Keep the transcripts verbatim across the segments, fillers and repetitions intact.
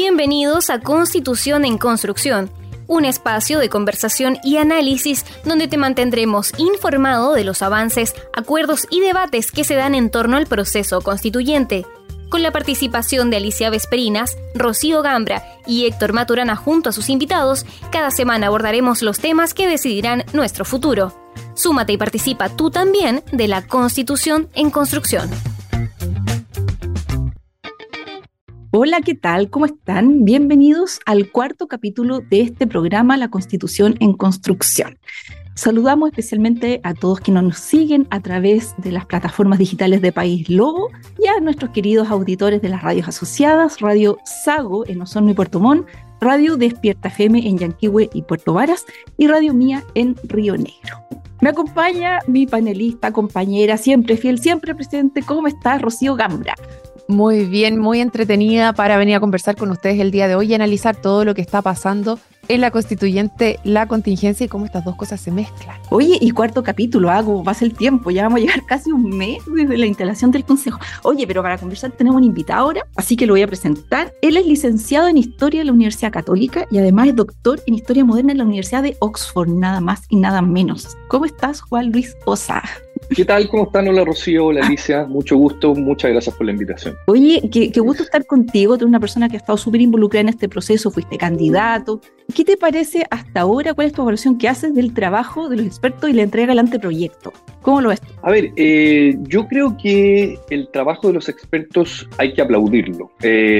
Bienvenidos a Constitución en Construcción, un espacio de conversación y análisis donde te mantendremos informado de los avances, acuerdos y debates que se dan en torno al proceso constituyente. Con la participación de Alicia Vesperinas, Rocío Gambra y Héctor Maturana junto a sus invitados, cada semana abordaremos los temas que decidirán nuestro futuro. Súmate y participa tú también de la Constitución en Construcción. Hola, ¿qué tal? ¿Cómo están? Bienvenidos al cuarto capítulo de este programa, La Constitución en Construcción. Saludamos especialmente a todos quienes nos siguen a través de las plataformas digitales de País Lobo y a nuestros queridos auditores de las radios asociadas, Radio Sago en Osorno y Puerto Montt, Radio Despierta F M en Yanquihue y Puerto Varas y Radio Mía en Río Negro. Me acompaña mi panelista, compañera, siempre fiel, siempre presente. ¿Cómo estás, Rocío Gambra? Muy bien, muy entretenida para venir a conversar con ustedes el día de hoy y analizar todo lo que está pasando en la constituyente, la contingencia y cómo estas dos cosas se mezclan. Oye, y cuarto capítulo, ah, como pasa el tiempo, ya vamos a llegar casi un mes desde la instalación del Consejo. Oye, pero para conversar tenemos un invitado ahora, así que lo voy a presentar. Él es licenciado en Historia de la Universidad Católica y además es doctor en Historia Moderna en la Universidad de Oxford, nada más y nada menos. ¿Cómo estás, Juan Luis Osa? ¿Qué tal? ¿Cómo están? Hola Rocío, hola Alicia, mucho gusto, muchas gracias por la invitación. Oye, qué, qué gusto estar contigo, tú eres una persona que ha estado súper involucrada en este proceso, fuiste candidato. ¿Qué te parece hasta ahora? ¿Cuál es tu evaluación que haces del trabajo de los expertos y la entrega del anteproyecto? ¿Cómo lo ves tú? A ver, eh, yo creo que el trabajo de los expertos hay que aplaudirlo. Eh,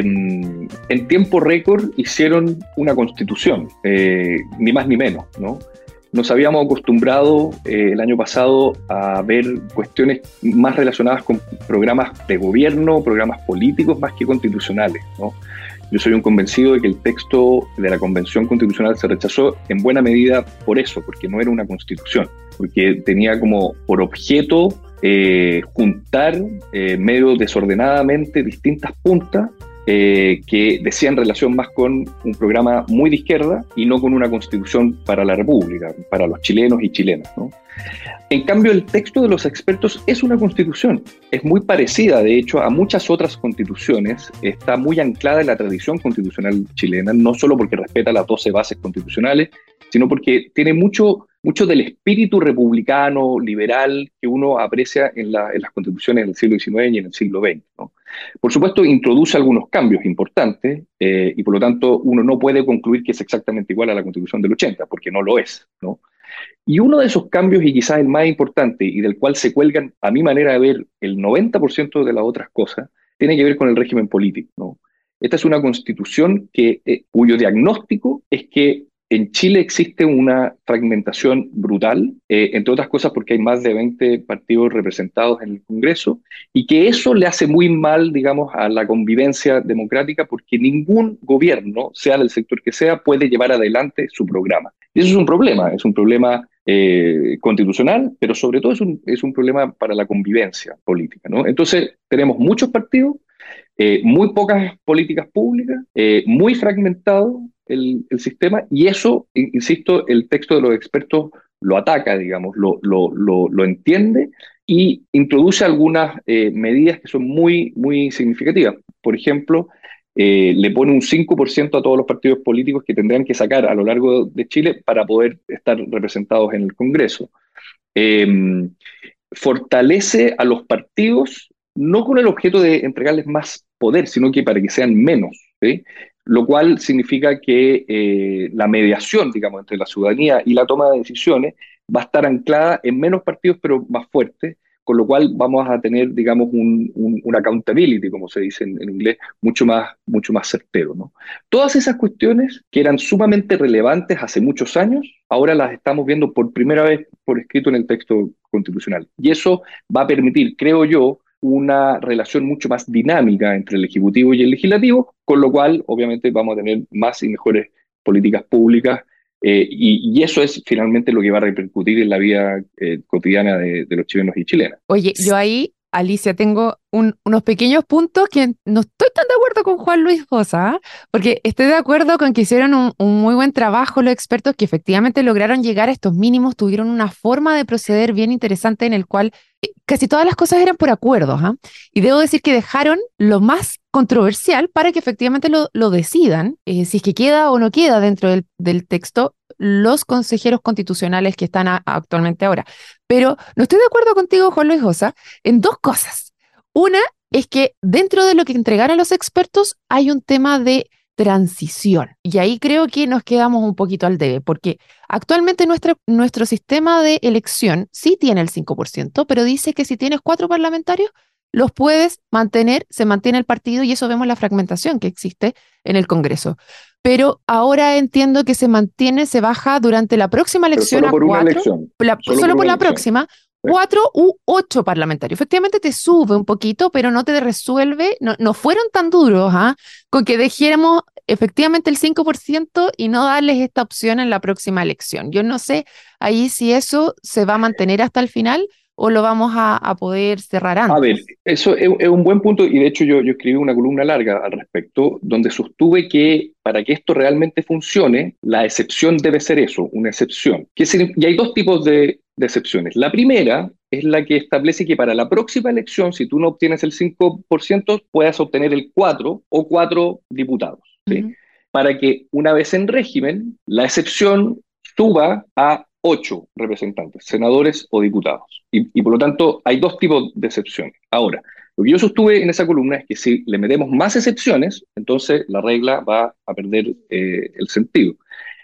en tiempo récord hicieron una constitución, eh, ni más ni menos, ¿no? Nos habíamos acostumbrado eh, el año pasado a ver cuestiones más relacionadas con programas de gobierno, programas políticos más que constitucionales, ¿no? Yo soy un convencido de que el texto de la Convención Constitucional se rechazó en buena medida por eso, porque no era una constitución, porque tenía como por objeto eh, juntar eh, medio desordenadamente distintas puntas Eh, que decían relación más con un programa muy de izquierda y no con una constitución para la República, para los chilenos y chilenas, ¿no? En cambio, el texto de los expertos es una constitución, es muy parecida, de hecho, a muchas otras constituciones, está muy anclada en la tradición constitucional chilena, no solo porque respeta las doce bases constitucionales, sino porque tiene mucho, mucho del espíritu republicano, liberal, que uno aprecia en, la, en las constituciones del siglo diecinueve y en el siglo veinte, ¿no? Por supuesto, introduce algunos cambios importantes eh, y por lo tanto uno no puede concluir que es exactamente igual a la Constitución del ochenta, porque no lo es, ¿no? Y uno de esos cambios, y quizás el más importante, y del cual se cuelgan, a mi manera de ver, el noventa por ciento de las otras cosas, tiene que ver con el régimen político, ¿no? Esta es una Constitución que, eh, cuyo diagnóstico es que en Chile existe una fragmentación brutal, eh, entre otras cosas porque hay más de veinte partidos representados en el Congreso, y que eso le hace muy mal, digamos, a la convivencia democrática porque ningún gobierno, sea del sector que sea, puede llevar adelante su programa. Y eso es un problema, es un problema eh, constitucional, pero sobre todo es un, es un problema para la convivencia política, ¿no? Entonces, tenemos muchos partidos, eh, muy pocas políticas públicas, eh, muy fragmentado el, el sistema, y eso, insisto, el texto de los expertos lo ataca, digamos, lo, lo, lo, lo entiende y introduce algunas eh, medidas que son muy, muy significativas. Por ejemplo, eh, le pone un cinco por ciento a todos los partidos políticos que tendrán que sacar a lo largo de Chile para poder estar representados en el Congreso. Eh, fortalece a los partidos no con el objeto de entregarles más poder, sino que para que sean menos, ¿sí? Lo cual significa que eh, la mediación, digamos, entre la ciudadanía y la toma de decisiones va a estar anclada en menos partidos, pero más fuertes, con lo cual vamos a tener, digamos, un, un, un accountability, como se dice en, en inglés, mucho más, mucho más certero, ¿no? Todas esas cuestiones que eran sumamente relevantes hace muchos años, ahora las estamos viendo por primera vez por escrito en el texto constitucional. Y eso va a permitir, creo yo, una relación mucho más dinámica entre el Ejecutivo y el Legislativo, con lo cual, obviamente, vamos a tener más y mejores políticas públicas, eh, y, y eso es finalmente lo que va a repercutir en la vida eh, cotidiana de, de los chilenos y chilenas. Oye, yo ahí Alicia, tengo un- unos pequeños puntos que no estoy tan de acuerdo con Juan Luis Josa, ¿ah? Porque estoy de acuerdo con que hicieron un, un muy buen trabajo los expertos que efectivamente lograron llegar a estos mínimos, tuvieron una forma de proceder bien interesante en el cual eh, casi todas las cosas eran por acuerdos, ¿ah? Y debo decir que dejaron lo más controversial para que efectivamente lo, lo decidan, eh, si es que queda o no queda dentro del, del texto los consejeros constitucionales que están a- actualmente ahora. Pero no estoy de acuerdo contigo, Juan Luis Josa, en dos cosas. Una es que dentro de lo que entregaron los expertos hay un tema de transición. Y ahí creo que nos quedamos un poquito al debe, porque actualmente nuestra- nuestro sistema de elección sí tiene el cinco por ciento, pero dice que si tienes cuatro parlamentarios, los puedes mantener, se mantiene el partido y eso vemos la fragmentación que existe en el Congreso. Pero ahora entiendo que se mantiene, se baja durante la próxima Pero elección solo a por una cuatro, elección. la- Solo solo por por una la elección. próxima, Sí. cuatro u ocho parlamentarios. Efectivamente te sube un poquito, pero no te resuelve, no, no fueron tan duros, ¿ah? Con que dejáramos efectivamente el cinco por ciento y no darles esta opción en la próxima elección. Yo no sé ahí si eso se va a mantener hasta el final o lo vamos a, a poder cerrar A ver, antes. eso es, es un buen punto y de hecho yo, yo escribí una columna larga al respecto donde sostuve que para que esto realmente funcione, la excepción debe ser eso, una excepción. ¿Qué signi- Y hay dos tipos de, de excepciones. La primera es la que establece que para la próxima elección, si tú no obtienes el cinco por ciento, puedas obtener el cuatro o cuatro diputados, ¿sí? Ujú. Para que una vez en régimen, la excepción suba a ocho representantes, senadores o diputados. Y, y por lo tanto hay dos tipos de excepciones. Ahora, lo que yo sostuve en esa columna es que si le metemos más excepciones, entonces la regla va a perder eh, el sentido.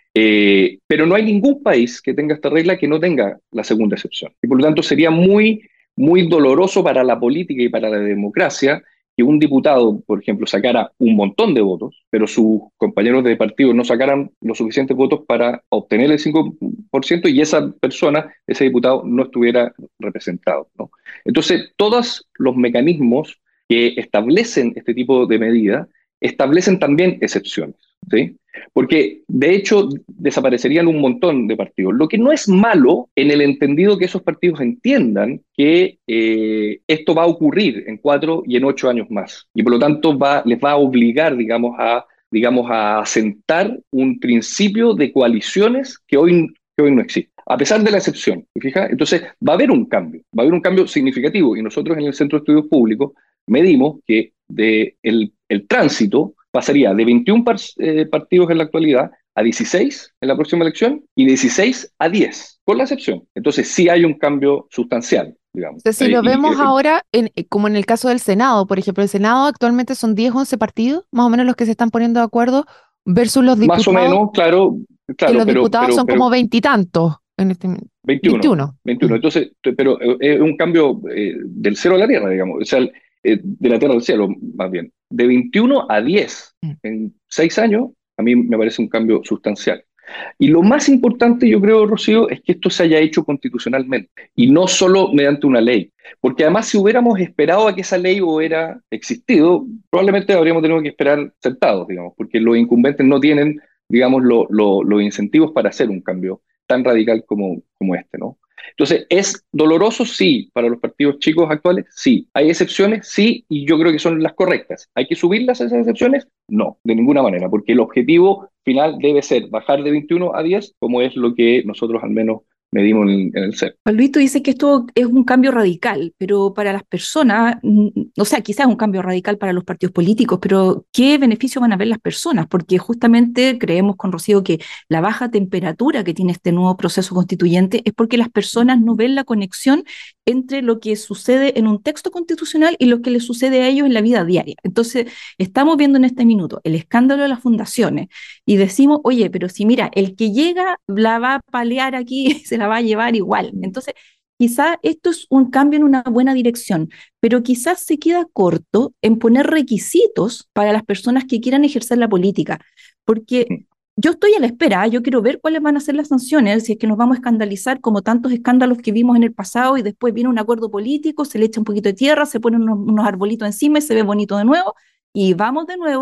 Eh, pero no hay ningún país que tenga esta regla que no tenga la segunda excepción. Y por lo tanto sería muy, muy doloroso para la política y para la democracia que un diputado, por ejemplo, sacara un montón de votos, pero sus compañeros de partido no sacaran los suficientes votos para obtener el cinco por ciento y esa persona, ese diputado, no estuviera representado, ¿no? Entonces, todos los mecanismos que establecen este tipo de medida establecen también excepciones, ¿sí? Porque de hecho desaparecerían un montón de partidos, lo que no es malo en el entendido que esos partidos entiendan que eh, esto va a ocurrir en cuatro y en ocho años más. Y por lo tanto va, les va a obligar, digamos, a, digamos, a asentar un principio de coaliciones que hoy, que hoy no existe. A pesar de la excepción, ¿te fijas? Entonces va a haber un cambio, va a haber un cambio significativo. Y nosotros en el Centro de Estudios Públicos medimos que de el, el tránsito pasaría de veintiún par, eh, partidos en la actualidad a dieciséis en la próxima elección y dieciséis a diez, con la excepción. Entonces sí hay un cambio sustancial, digamos. Entonces, si Eh, lo y, vemos eh, ahora, en- eh, como en el caso del Senado, por ejemplo, el Senado actualmente son diez, once partidos, más o menos los que se están poniendo de acuerdo, versus los más o diputados, menos, claro, que claro, los pero, diputados pero, son como pero veintitantos en este momento. veintiuno, veintiuno. veintiuno. Mm. Entonces, t- pero eh, es un cambio eh, del cielo a la tierra, digamos, o sea, el- eh, de la tierra al cielo, más bien. De veintiuno a diez Mm. en seis años, a mí me parece un cambio sustancial. Y lo más importante, yo creo, Rocío, es que esto se haya hecho constitucionalmente y no solo mediante una ley. Porque además, si hubiéramos esperado a que esa ley hubiera existido, probablemente habríamos tenido que esperar sentados, digamos, porque los incumbentes no tienen, digamos, lo- lo- los incentivos para hacer un cambio tan radical como, como este, ¿no? Entonces, ¿es doloroso? Sí. ¿Para los partidos chicos actuales? Sí. ¿Hay excepciones? Sí, y yo creo que son las correctas. ¿Hay que subirlas esas excepciones? No, de ninguna manera, porque el objetivo final debe ser bajar de veintiuno a diez, como es lo que nosotros al menos medimos en, en el C E P. Juan Luis, tú dices que esto es un cambio radical, pero para las personas, mm, o sea, quizás es un cambio radical para los partidos políticos, pero ¿qué beneficio van a ver las personas? Porque justamente creemos con Rocío que la baja temperatura que tiene este nuevo proceso constituyente es porque las personas no ven la conexión entre lo que sucede en un texto constitucional y lo que les sucede a ellos en la vida diaria. Entonces, estamos viendo en este minuto el escándalo de las fundaciones y decimos, oye, pero si mira, el que llega la va a palear aquí, se la va a llevar igual. Entonces, quizás esto es un cambio en una buena dirección, pero quizás se queda corto en poner requisitos para las personas que quieran ejercer la política, porque yo estoy a la espera, yo quiero ver cuáles van a ser las sanciones, si es que nos vamos a escandalizar como tantos escándalos que vimos en el pasado y después viene un acuerdo político, se le echa un poquito de tierra, se ponen unos, unos arbolitos encima y se ve bonito de nuevo y vamos de nuevo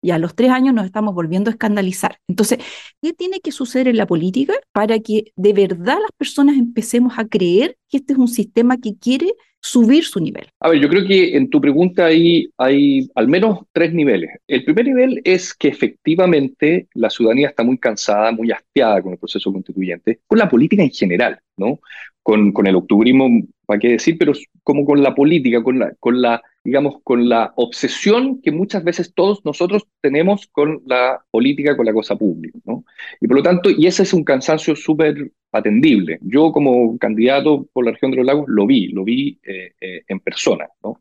y a los tres años nos estamos volviendo a escandalizar. Entonces, ¿qué tiene que suceder en la política para que de verdad las personas empecemos a creer que este es un sistema que quiere subir su nivel? A ver, yo creo que en tu pregunta hay, hay al menos tres niveles. El primer nivel es que efectivamente la ciudadanía está muy cansada, muy hastiada con el proceso constituyente, con la política en general, ¿no? Con, con el octubrismo, ¿para qué decir? Pero como con la política, con la, con la, digamos, con la obsesión que muchas veces todos nosotros tenemos con la política, con la cosa pública, ¿no? Y por lo tanto, y ese es un cansancio súper atendible. Yo como candidato por la región de los lagos lo vi, lo vi eh, eh, en persona, ¿no?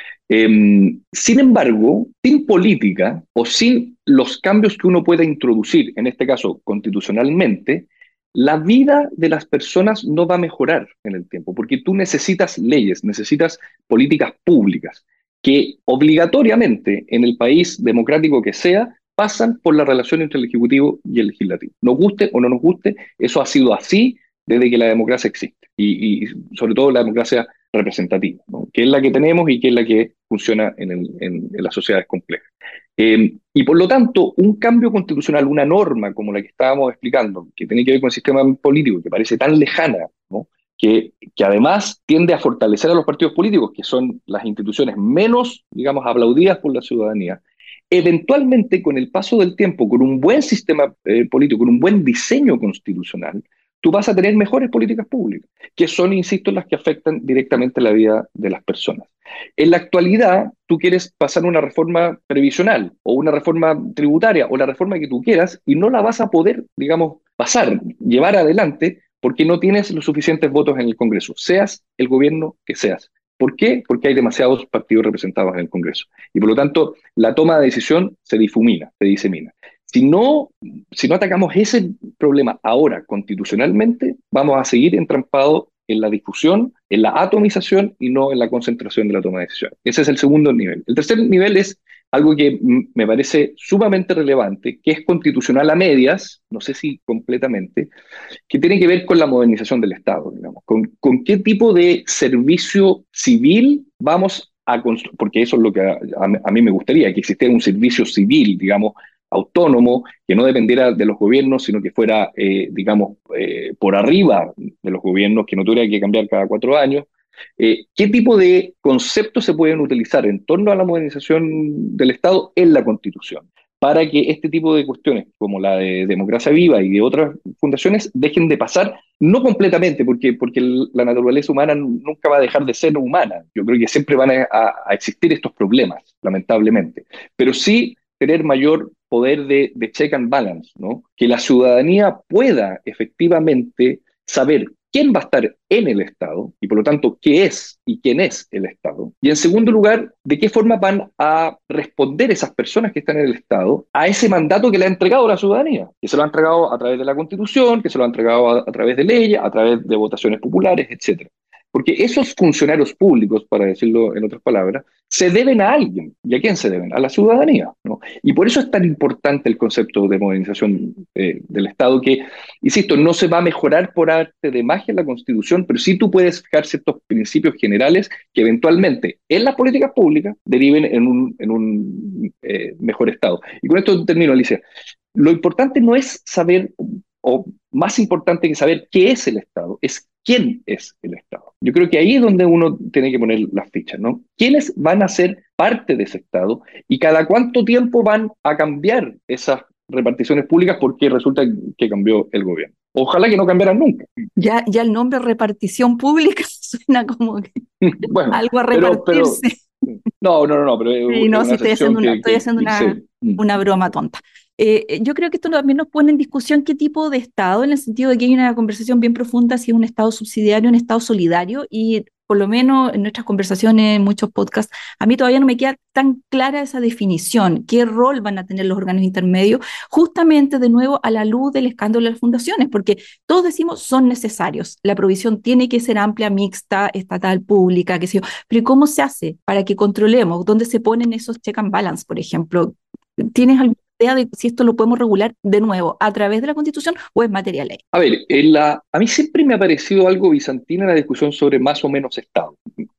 Eh, sin embargo, sin política o sin los cambios que uno pueda introducir, en este caso constitucionalmente, la vida de las personas no va a mejorar en el tiempo, porque tú necesitas leyes, necesitas políticas públicas que obligatoriamente en el país democrático que sea pasan por la relación entre el Ejecutivo y el Legislativo. Nos guste o no nos guste, eso ha sido así desde que la democracia existe, y, y sobre todo la democracia representativa, ¿no? Que es la que tenemos y que es la que funciona en, el, en, en las sociedades complejas. Eh, y por lo tanto, un cambio constitucional, una norma como la que estábamos explicando, que tiene que ver con el sistema político, que parece tan lejana, ¿no? que, que además tiende a fortalecer a los partidos políticos, que son las instituciones menos, digamos, aplaudidas por la ciudadanía, eventualmente con el paso del tiempo, con un buen sistema eh, político, con un buen diseño constitucional, tú vas a tener mejores políticas públicas, que son, insisto, las que afectan directamente la vida de las personas. En la actualidad, tú quieres pasar una reforma previsional o una reforma tributaria o la reforma que tú quieras y no la vas a poder, digamos, pasar, llevar adelante porque no tienes los suficientes votos en el Congreso, seas el gobierno que seas. ¿Por qué? Porque hay demasiados partidos representados en el Congreso. Y por lo tanto, la toma de decisión se difumina, se disemina. Si no, si no atacamos ese problema ahora constitucionalmente, vamos a seguir entrampados en la discusión, en la atomización y no en la concentración de la toma de decisiones. Ese es el segundo nivel. El tercer nivel es algo que me parece sumamente relevante, que es constitucional a medias, no sé si completamente, que tiene que ver con la modernización del Estado, digamos, con, con qué tipo de servicio civil vamos a construir, porque eso es lo que a, a, a mí me gustaría, que existiera un servicio civil, digamos, autónomo, que no dependiera de los gobiernos, sino que fuera, eh, digamos, eh, por arriba de los gobiernos, que no tuviera que cambiar cada cuatro años. Eh, ¿Qué tipo de conceptos se pueden utilizar en torno a la modernización del Estado en la Constitución? Para que este tipo de cuestiones, como la de Democracia Viva y de otras fundaciones, dejen de pasar, no completamente, porque, porque la naturaleza humana nunca va a dejar de ser humana. Yo creo que siempre van a, a existir estos problemas, lamentablemente. Pero sí tener mayor poder de, de check and balance, ¿no? Que la ciudadanía pueda efectivamente saber quién va a estar en el Estado y por lo tanto qué es y quién es el Estado. Y en segundo lugar, de qué forma van a responder esas personas que están en el Estado a ese mandato que le ha entregado la ciudadanía, que se lo ha entregado a través de la Constitución, que se lo ha entregado a, a través de leyes, a través de votaciones populares, etcétera. Porque esos funcionarios públicos, para decirlo en otras palabras, se deben a alguien. ¿Y a quién se deben? A la ciudadanía, ¿no? Y por eso es tan importante el concepto de modernización eh, del Estado, que, insisto, no se va a mejorar por arte de magia en la Constitución, pero sí tú puedes fijar ciertos principios generales que eventualmente en las políticas públicas deriven en un, en un eh, mejor Estado. Y con esto termino, Alicia. Lo importante no es saber, o más importante que saber qué es el Estado, es quién es el Estado. Yo creo que ahí es donde uno tiene que poner las fichas, ¿no? ¿Quiénes van a ser parte de ese Estado y cada cuánto tiempo van a cambiar esas reparticiones públicas porque resulta que cambió el gobierno? Ojalá que no cambiaran nunca. Ya, ya el nombre repartición pública suena como que bueno, algo a pero, repartirse. pero, no, no, no, no, pero Sí, no, sí, estoy haciendo una, que, estoy haciendo que, una, sí. una broma tonta. Eh, yo creo que esto también nos pone en discusión qué tipo de Estado, en el sentido de que hay una conversación bien profunda si es un Estado subsidiario, un Estado solidario, y por lo menos en nuestras conversaciones, en muchos podcasts, a mí todavía no me queda tan clara esa definición, qué rol van a tener los órganos intermedios, justamente de nuevo a la luz del escándalo de las fundaciones, porque todos decimos son necesarios, la provisión tiene que ser amplia, mixta, estatal, pública, qué sé yo, pero ¿cómo se hace para que controlemos dónde se ponen esos check and balance, por ejemplo? ¿Tienes alguna idea de si esto lo podemos regular de nuevo a través de la Constitución o es materia ley? A ver, en la, a mí siempre me ha parecido algo bizantino en la discusión sobre más o menos Estado.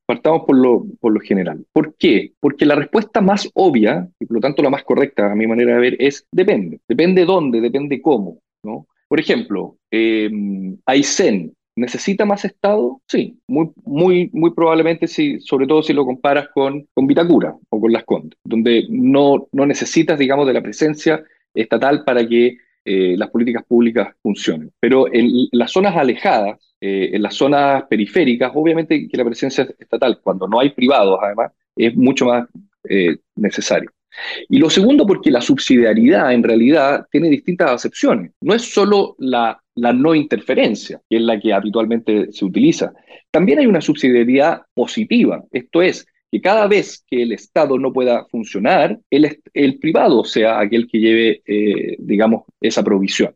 partamos por lo, por lo general. ¿Por qué? Porque la respuesta más obvia, y por lo tanto la más correcta a mi manera de ver, es depende. Depende dónde, depende cómo, ¿no? Por ejemplo, eh, Aysén, ¿necesita más Estado? Sí, muy, muy, muy probablemente, sí, sobre todo si lo comparas con, con Vitacura o con Las Condes, donde no, no necesitas, digamos, de la presencia estatal para que eh, las políticas públicas funcionen. Pero en las zonas alejadas, eh, en las zonas periféricas, obviamente que la presencia estatal, cuando no hay privados, además, es mucho más eh, necesario. Y lo segundo, porque la subsidiariedad en realidad tiene distintas acepciones. No es solo la, la no interferencia, que es la que habitualmente se utiliza. También hay una subsidiariedad positiva. Esto es, que cada vez que el Estado no pueda funcionar, el, el privado sea aquel que lleve, eh, digamos, esa provisión.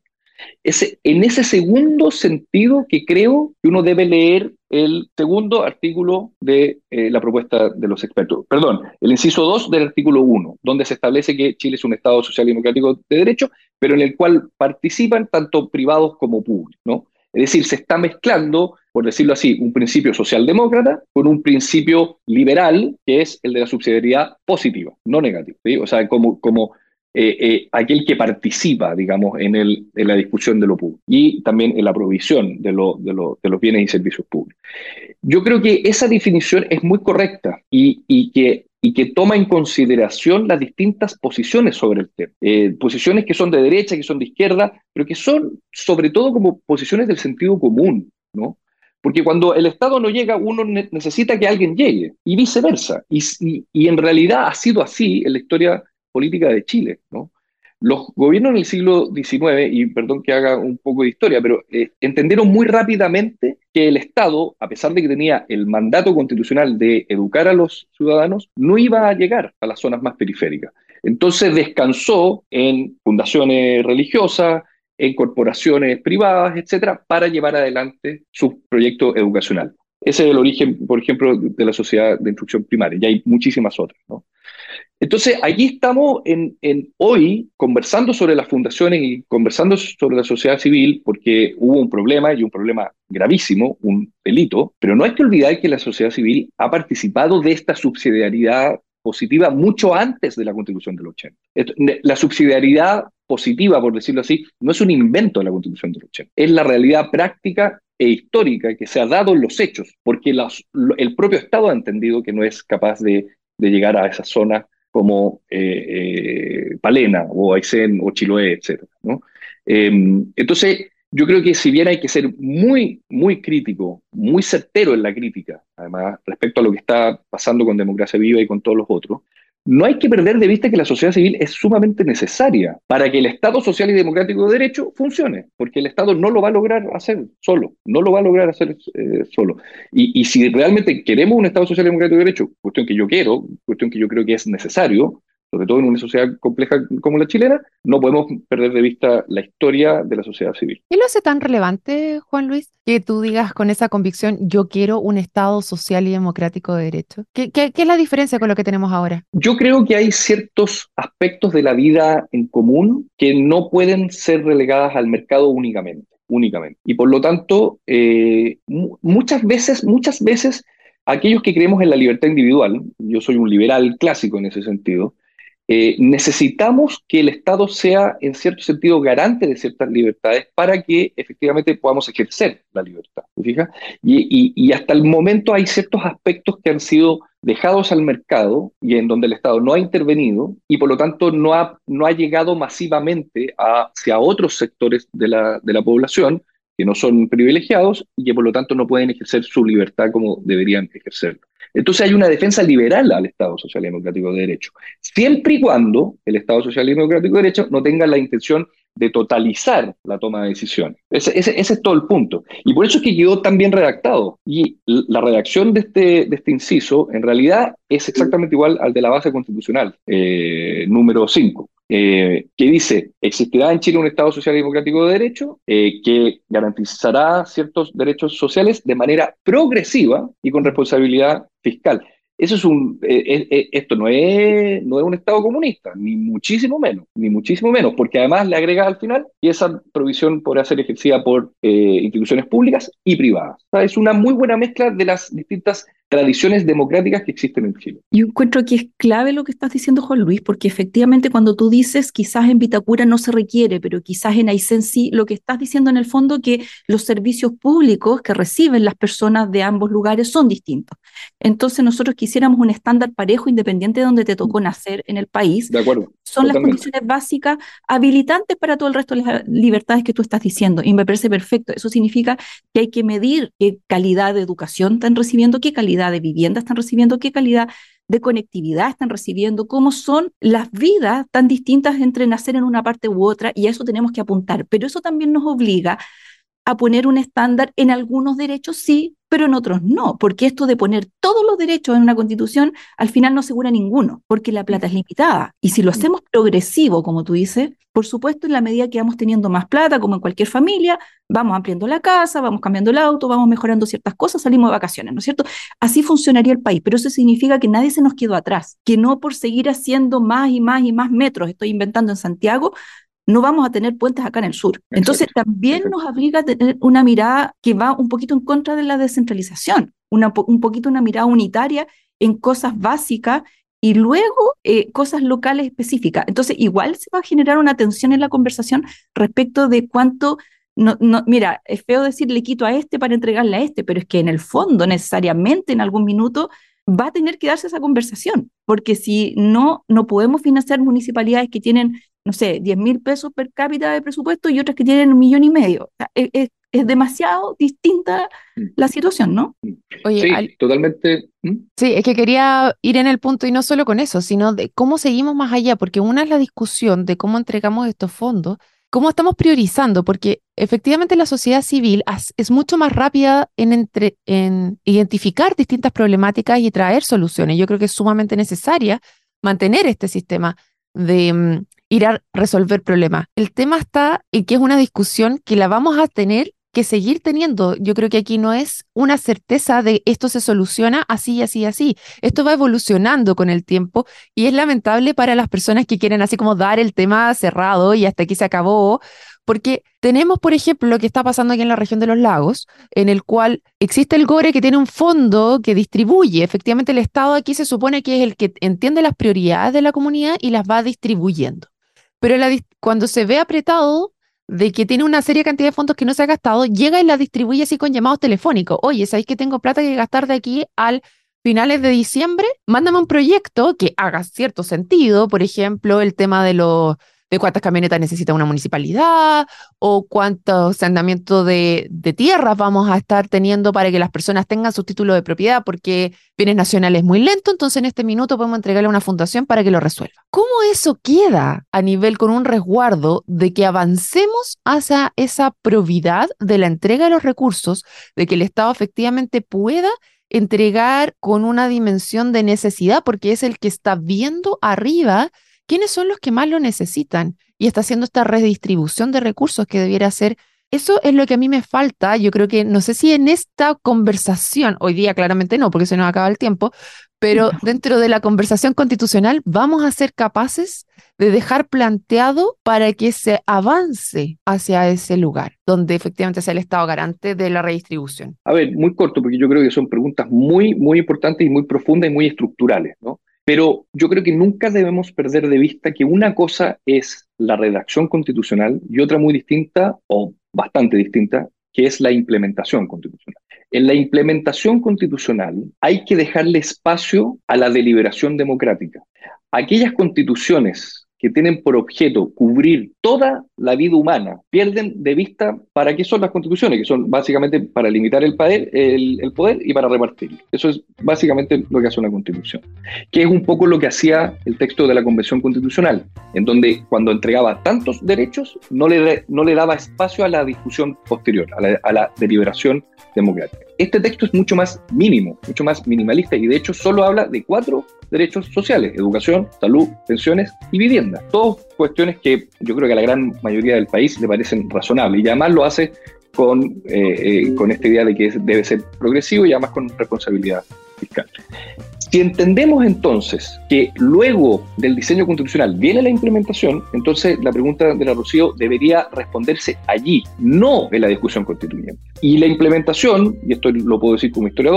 Es en ese segundo sentido que creo que uno debe leer el segundo artículo de eh, la propuesta de los expertos. Perdón, el inciso dos del artículo uno, donde se establece que Chile es un Estado social y democrático de derecho, pero en el cual participan tanto privados como públicos, ¿no? Es decir, se está mezclando, por decirlo así, un principio socialdemócrata con un principio liberal, que es el de la subsidiariedad positiva, no negativa, ¿sí? O sea, como... como Eh, eh, aquel que participa, digamos, en, el, en la discusión de lo público y también en la provisión de, lo, de, lo, de los bienes y servicios públicos. Yo creo que esa definición es muy correcta y, y, que, y que toma en consideración las distintas posiciones sobre el tema. Eh, posiciones que son de derecha, que son de izquierda, pero que son sobre todo como posiciones del sentido común, ¿no? Porque cuando el Estado no llega, uno ne- necesita que alguien llegue, y viceversa. Y, y, y en realidad ha sido así en la historia política de Chile, ¿no? Los gobiernos en el siglo diecinueve, y perdón que haga un poco de historia, pero eh, entendieron muy rápidamente que el Estado, a pesar de que tenía el mandato constitucional de educar a los ciudadanos, no iba a llegar a las zonas más periféricas. Entonces descansó en fundaciones religiosas, en corporaciones privadas, etcétera, para llevar adelante su proyecto educacional. Ese es el origen, por ejemplo, de la sociedad de instrucción primaria, y hay muchísimas otras, ¿no? Entonces, aquí estamos en, en hoy conversando sobre las fundaciones y conversando sobre la sociedad civil porque hubo un problema y un problema gravísimo, un delito, pero no hay que olvidar que la sociedad civil ha participado de esta subsidiariedad positiva mucho antes de la Constitución del ochenta. La subsidiariedad positiva, por decirlo así, no es un invento de la Constitución del ochenta, es la realidad práctica e histórica que se ha dado en los hechos, porque los, el propio Estado ha entendido que no es capaz de, de llegar a esa zona como eh, eh, Palena o Aysén o Chiloé, etcétera, ¿no? Eh, entonces, yo creo que si bien hay que ser muy, muy crítico, muy certero en la crítica, además, respecto a lo que está pasando con Democracia Viva y con todos los otros, no hay que perder de vista que la sociedad civil es sumamente necesaria para que el Estado social y democrático de derecho funcione, porque el Estado no lo va a lograr hacer solo, no lo va a lograr hacer eh, solo. Y, y si realmente queremos un Estado social y democrático de derecho, cuestión que yo quiero, cuestión que yo creo que es necesario, sobre todo en una sociedad compleja como la chilena, no podemos perder de vista la historia de la sociedad civil. ¿Qué lo hace tan relevante, Juan Luis, que tú digas con esa convicción, yo quiero un Estado social y democrático de derecho? ¿Qué, qué, qué es la diferencia con lo que tenemos ahora? Yo creo que hay ciertos aspectos de la vida en común que no pueden ser relegadas al mercado únicamente, únicamente. Y por lo tanto, eh, muchas veces, muchas veces, aquellos que creemos en la libertad individual, yo soy un liberal clásico en ese sentido, Eh, necesitamos que el Estado sea, en cierto sentido, garante de ciertas libertades para que efectivamente podamos ejercer la libertad. ¿Te fijas? Y, y, y hasta el momento hay ciertos aspectos que han sido dejados al mercado y en donde el Estado no ha intervenido y por lo tanto no ha, no ha llegado masivamente hacia otros sectores de la, de la población que no son privilegiados y que por lo tanto no pueden ejercer su libertad como deberían ejercerlo. Entonces hay una defensa liberal al Estado Social y Democrático de Derecho, siempre y cuando el Estado Social y Democrático de Derecho no tenga la intención de totalizar la toma de decisiones. Ese, ese, ese es todo el punto. Y por eso es que quedó tan bien redactado. Y la redacción de este, de este inciso, en realidad, es exactamente igual al de la base constitucional, eh, número cinco. Eh, que dice, existirá en Chile un Estado social y democrático de derecho eh, que garantizará ciertos derechos sociales de manera progresiva y con responsabilidad fiscal. Eso es un, eh, eh, esto no es, no es un Estado comunista, ni muchísimo menos, ni muchísimo menos, porque además le agrega al final que esa provisión podrá ser ejercida por eh, instituciones públicas y privadas. O sea, es una muy buena mezcla de las distintas tradiciones democráticas que existen en Chile. Yo encuentro que es clave lo que estás diciendo, Juan Luis, porque efectivamente cuando tú dices quizás en Vitacura no se requiere, pero quizás en Aysén sí, lo que estás diciendo en el fondo que los servicios públicos que reciben las personas de ambos lugares son distintos. Entonces nosotros quisiéramos un estándar parejo independiente de donde te tocó nacer en el país. De acuerdo. Son Totalmente. Las condiciones básicas habilitantes para todo el resto de las libertades que tú estás diciendo, y me parece perfecto. Eso significa que hay que medir qué calidad de educación están recibiendo, qué calidad de vivienda están recibiendo, qué calidad de conectividad están recibiendo, cómo son las vidas tan distintas entre nacer en una parte u otra, y a eso tenemos que apuntar. Pero eso también nos obliga a poner un estándar en algunos derechos, sí, pero en otros no, porque esto de poner todos los derechos en una constitución al final no asegura ninguno, porque la plata es limitada. Y si lo hacemos progresivo, como tú dices, por supuesto, en la medida que vamos teniendo más plata, como en cualquier familia, vamos ampliando la casa, vamos cambiando el auto, vamos mejorando ciertas cosas, salimos de vacaciones, ¿no es cierto? Así funcionaría el país, pero eso significa que nadie se nos quedó atrás, que no por seguir haciendo más y más y más metros, estoy inventando en Santiago, no vamos a tener puentes acá en el sur. Entonces Exacto. también Exacto. nos obliga a tener una mirada que va un poquito en contra de la descentralización, una, un poquito una mirada unitaria en cosas básicas y luego eh, cosas locales específicas. Entonces igual se va a generar una tensión en la conversación respecto de cuánto, no, no, mira, es feo decir le quito a este para entregarle a este, pero es que en el fondo necesariamente en algún minuto va a tener que darse esa conversación, porque si no, no podemos financiar municipalidades que tienen, no sé, diez mil pesos per cápita de presupuesto y otras que tienen un millón y medio. O sea, es, es, es demasiado distinta la situación, ¿no? Oye, Sí, al- totalmente. ¿Mm? Sí, es que quería ir en el punto y no solo con eso, sino de cómo seguimos más allá, porque una es la discusión de cómo entregamos estos fondos, cómo estamos priorizando, porque efectivamente la sociedad civil as- es mucho más rápida en, entre- en identificar distintas problemáticas y traer soluciones. Yo creo que es sumamente necesaria mantener este sistema de mm, ir a resolver problemas. El tema está en que es una discusión que la vamos a tener que seguir teniendo. Yo creo que aquí no es una certeza de esto se soluciona así, así, así. Esto va evolucionando con el tiempo y es lamentable para las personas que quieren así como dar el tema cerrado y hasta aquí se acabó, porque tenemos, por ejemplo, lo que está pasando aquí en la región de los lagos, en el cual existe el GORE que tiene un fondo que distribuye. Efectivamente, el Estado aquí se supone que es el que entiende las prioridades de la comunidad y las va distribuyendo. Pero la, cuando se ve apretado de que tiene una seria cantidad de fondos que no se ha gastado, llega y la distribuye así con llamados telefónicos. Oye, ¿sabéis que tengo plata que gastar de aquí al finales de diciembre? Mándame un proyecto que haga cierto sentido, por ejemplo, el tema de los de cuántas camionetas necesita una municipalidad o cuántos asentamientos de, de tierras vamos a estar teniendo para que las personas tengan su título de propiedad, porque bienes nacionales es muy lento, entonces en este minuto podemos entregarle a una fundación para que lo resuelva. ¿Cómo eso queda a nivel con un resguardo de que avancemos hacia esa probidad de la entrega de los recursos, de que el Estado efectivamente pueda entregar con una dimensión de necesidad, porque es el que está viendo arriba quiénes son los que más lo necesitan y está haciendo esta redistribución de recursos que debiera hacer? Eso es lo que a mí me falta. Yo creo que, no sé si en esta conversación, hoy día claramente no, porque se nos acaba el tiempo, pero dentro de la conversación constitucional vamos a ser capaces de dejar planteado para que se avance hacia ese lugar, donde efectivamente sea el Estado garante de la redistribución. A ver, muy corto, porque yo creo que son preguntas muy, muy importantes y muy profundas y muy estructurales, ¿no? Pero yo creo que nunca debemos perder de vista que una cosa es la redacción constitucional y otra muy distinta, o bastante distinta, que es la implementación constitucional. En la implementación constitucional hay que dejarle espacio a la deliberación democrática. Aquellas constituciones que tienen por objeto cubrir toda la vida humana, pierden de vista para qué son las constituciones, que son básicamente para limitar el poder, el, el poder y para repartirlo. Eso es básicamente lo que hace una constitución, que es un poco lo que hacía el texto de la Convención Constitucional, en donde cuando entregaba tantos derechos no le, no le daba espacio a la discusión posterior, a la, a la deliberación democrática. Este texto es mucho más mínimo, mucho más minimalista y de hecho solo habla de cuatro derechos sociales: educación, salud, pensiones y vivienda. Todas cuestiones que yo creo que a la gran mayoría del país le parecen razonables y además lo hace con, eh, eh, con esta idea de que debe ser progresivo y además con responsabilidad fiscal. Si entendemos entonces que luego del diseño constitucional viene la implementación, entonces la pregunta de la Rocío debería responderse allí, no en la discusión constituyente. Y la implementación, y esto lo puedo decir como historiador,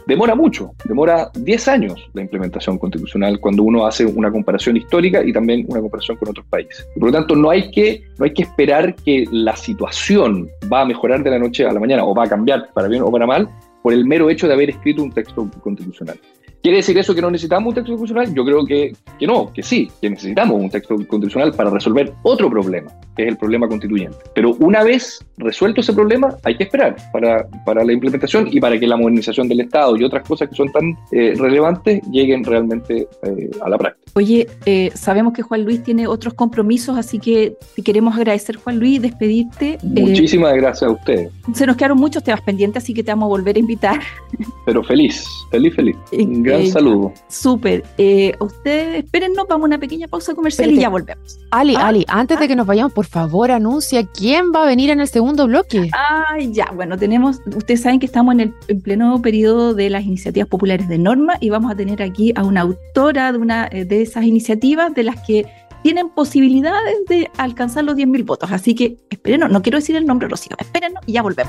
demora mucho, demora diez años la implementación constitucional cuando uno hace una comparación histórica y también una comparación con otros países. Por lo tanto, no hay que, no hay que esperar que la situación va a mejorar de la noche a la mañana o va a cambiar para bien o para mal por el mero hecho de haber escrito un texto constitucional. ¿Quiere decir eso que no necesitamos un texto constitucional? Yo creo que, que no, que sí, que necesitamos un texto constitucional para resolver otro problema, que es el problema constituyente. Pero una vez resuelto ese problema, hay que esperar para, para la implementación y para que la modernización del Estado y otras cosas que son tan eh, relevantes lleguen realmente eh, a la práctica. Oye, eh, sabemos que Juan Luis tiene otros compromisos, así que te queremos agradecer, Juan Luis, despedirte. Muchísimas eh, gracias a ustedes. Se nos quedaron muchos temas pendientes, así que te vamos a volver a invitar. Pero feliz, feliz, feliz. Un gran eh, saludo. Súper. Eh, ustedes espérennos, vamos a una pequeña pausa comercial Espérate. y ya volvemos. Ali, ¿Ah? Ali, antes ¿Ah? de que nos vayamos, por favor, anuncia quién va a venir en el segundo bloque. Ay, ya, bueno, tenemos, ustedes saben que estamos en el en pleno periodo de las iniciativas populares de norma y vamos a tener aquí a una autora de una de esas iniciativas de las que tienen posibilidades de alcanzar los diez mil votos. Así que espérenos, no quiero decir el nombre, Rocío, espérenos y ya volvemos.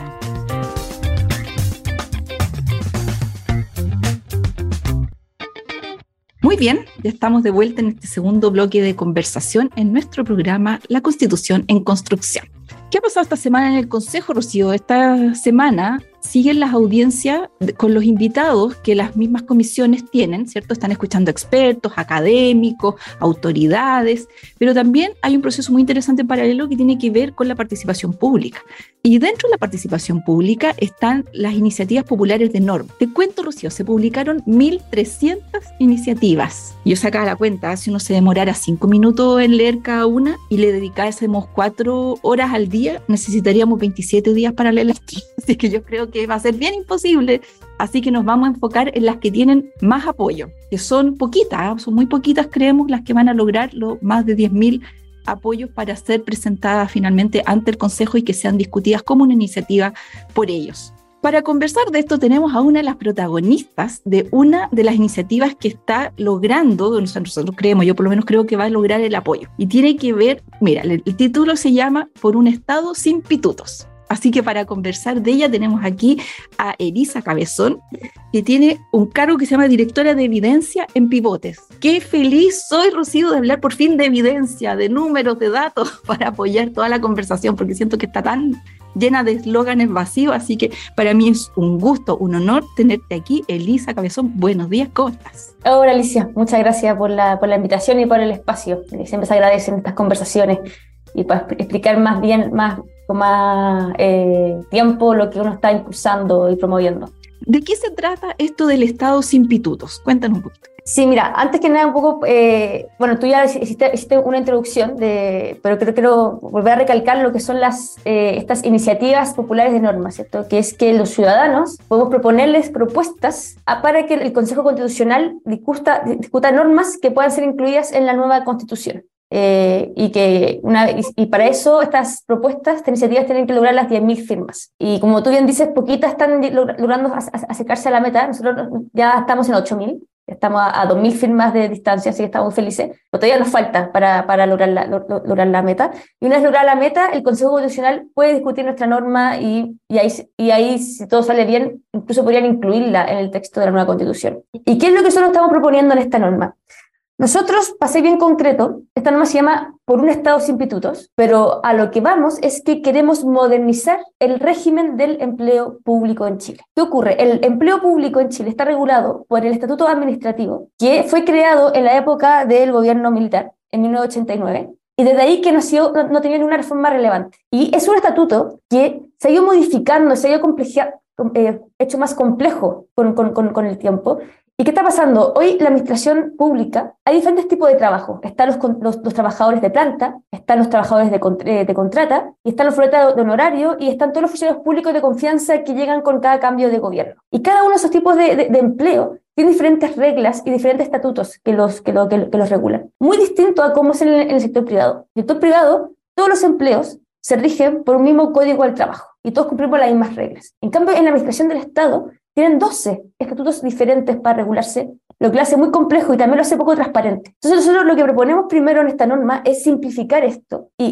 Muy bien, ya estamos de vuelta en este segundo bloque de conversación en nuestro programa La Constitución en Construcción. ¿Qué ha pasado esta semana en el Consejo, Rocío? Esta semana siguen las audiencias con los invitados que las mismas comisiones tienen, ¿cierto? Están escuchando expertos, académicos, autoridades, pero también hay un proceso muy interesante en paralelo que tiene que ver con la participación pública. Y dentro de la participación pública están las iniciativas populares de norma. Te cuento, Rocío, se publicaron mil trescientas iniciativas. Yo sacaba la cuenta, si uno se demorara cinco minutos en leer cada una y le dedicásemos cuatro horas al día, necesitaríamos veintisiete días para leerlas. Así que yo creo que va a ser bien imposible, así que nos vamos a enfocar en las que tienen más apoyo, que son poquitas, ¿eh? Son muy poquitas, creemos, las que van a lograr los más de diez mil apoyos para ser presentadas finalmente ante el Consejo y que sean discutidas como una iniciativa por ellos. Para conversar de esto tenemos a una de las protagonistas de una de las iniciativas que está logrando, nosotros creemos, yo por lo menos creo que va a lograr el apoyo, y tiene que ver, mira, el, el título se llama Por un Estado sin pitutos. Así que para conversar de ella tenemos aquí a Elisa Cabezón, que tiene un cargo que se llama Directora de Evidencia en Pivotes. Qué feliz soy, Rocío, de hablar por fin de evidencia, de números, de datos, para apoyar toda la conversación, porque siento que está tan llena de eslóganes vacíos, así que para mí es un gusto, un honor tenerte aquí. Elisa Cabezón, buenos días, ¿cómo estás? Hola, Alicia, muchas gracias por la, por la invitación y por el espacio. Siempre se agradecen estas conversaciones y para explicar más bien, más con más eh, tiempo lo que uno está impulsando y promoviendo. ¿De qué se trata esto del Estado sin pitutos? Cuéntanos un poquito. Sí, mira, antes que nada un poco, eh, bueno, tú ya hiciste, hiciste una introducción, de, pero creo que quiero volver a recalcar lo que son las, eh, estas iniciativas populares de norma, ¿cierto? Que es que los ciudadanos podemos proponerles propuestas para que el Consejo Constitucional discuta, discuta normas que puedan ser incluidas en la nueva Constitución. Eh, y que una, y, y para eso estas propuestas, estas iniciativas tienen que lograr las diez mil firmas y como tú bien dices, poquitas están logrando acercarse a la meta. Nosotros ya estamos en ocho mil, estamos a, a dos mil firmas de distancia, así que estamos felices, pero todavía nos falta para, para lograr, la, lo, lograr la meta, y una vez lograda la meta, el Consejo Constitucional puede discutir nuestra norma y, y, ahí, y ahí, si todo sale bien, incluso podrían incluirla en el texto de la nueva Constitución. ¿Y qué es lo que nosotros estamos proponiendo en esta norma? Nosotros, para ser bien concreto, esta norma se llama Por un Estado sin pitutos, pero a lo que vamos es que queremos modernizar el régimen del empleo público en Chile. ¿Qué ocurre? El empleo público en Chile está regulado por el Estatuto Administrativo, que fue creado en la época del gobierno militar, en mil novecientos ochenta y nueve, y desde ahí que nació, no, no tenía ninguna reforma relevante. Y es un estatuto que se ha ido modificando, se ha ido compleja, eh, hecho más complejo con, con, con, con el tiempo. ¿Y qué está pasando? Hoy la administración pública, hay diferentes tipos de trabajo. Están los, los, los trabajadores de planta, están los trabajadores de, de contrata, y están los flotas de honorario, y están todos los funcionarios públicos de confianza que llegan con cada cambio de gobierno. Y cada uno de esos tipos de, de, de empleo tiene diferentes reglas y diferentes estatutos que los, que, lo, que, que los regulan. Muy distinto a cómo es en el, en el sector privado. En el sector privado, todos los empleos se rigen por un mismo código del trabajo, y todos cumplimos las mismas reglas. En cambio, en la administración del Estado, tienen doce estatutos diferentes para regularse, lo que lo hace muy complejo y también lo hace poco transparente. Entonces nosotros lo que proponemos primero en esta norma es simplificar esto y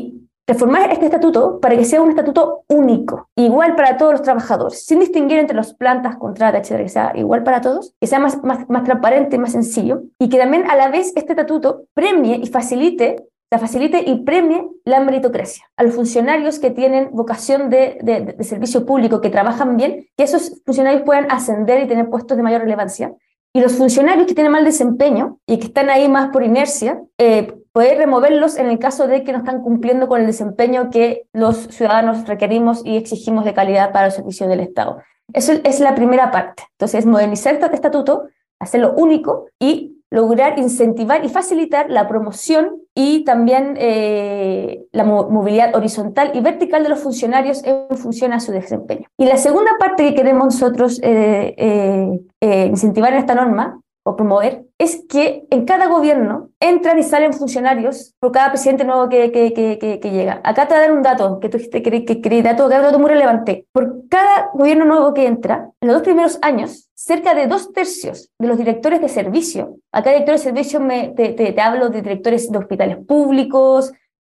reformar este estatuto para que sea un estatuto único, igual para todos los trabajadores, sin distinguir entre las plantas, contratas, etcétera, que sea igual para todos, que sea más, más, más transparente, más sencillo, y que también a la vez este estatuto premie y facilite La facilite y premie la meritocracia. A los funcionarios que tienen vocación de, de, de servicio público, que trabajan bien, que esos funcionarios puedan ascender y tener puestos de mayor relevancia. Y los funcionarios que tienen mal desempeño y que están ahí más por inercia, eh, poder removerlos en el caso de que no están cumpliendo con el desempeño que los ciudadanos requerimos y exigimos de calidad para los servicios del Estado. Eso es la primera parte. Entonces, modernizar este estatuto, hacerlo único y lograr incentivar y facilitar la promoción y también eh, la mo- movilidad horizontal y vertical de los funcionarios en función a su desempeño. Y la segunda parte que queremos nosotros eh, eh, eh, incentivar en esta norma o promover es que en cada gobierno entran y salen funcionarios por cada presidente nuevo que, que, que, que, que llega. Acá te voy a dar un dato, que tú dijiste que, que, que dato, que es un dato muy relevante. Por cada gobierno nuevo que entra, en los dos primeros años, cerca de dos tercios de los directores de servicio, acá directores de servicio me, te, te, te hablo de directores de hospitales públicos,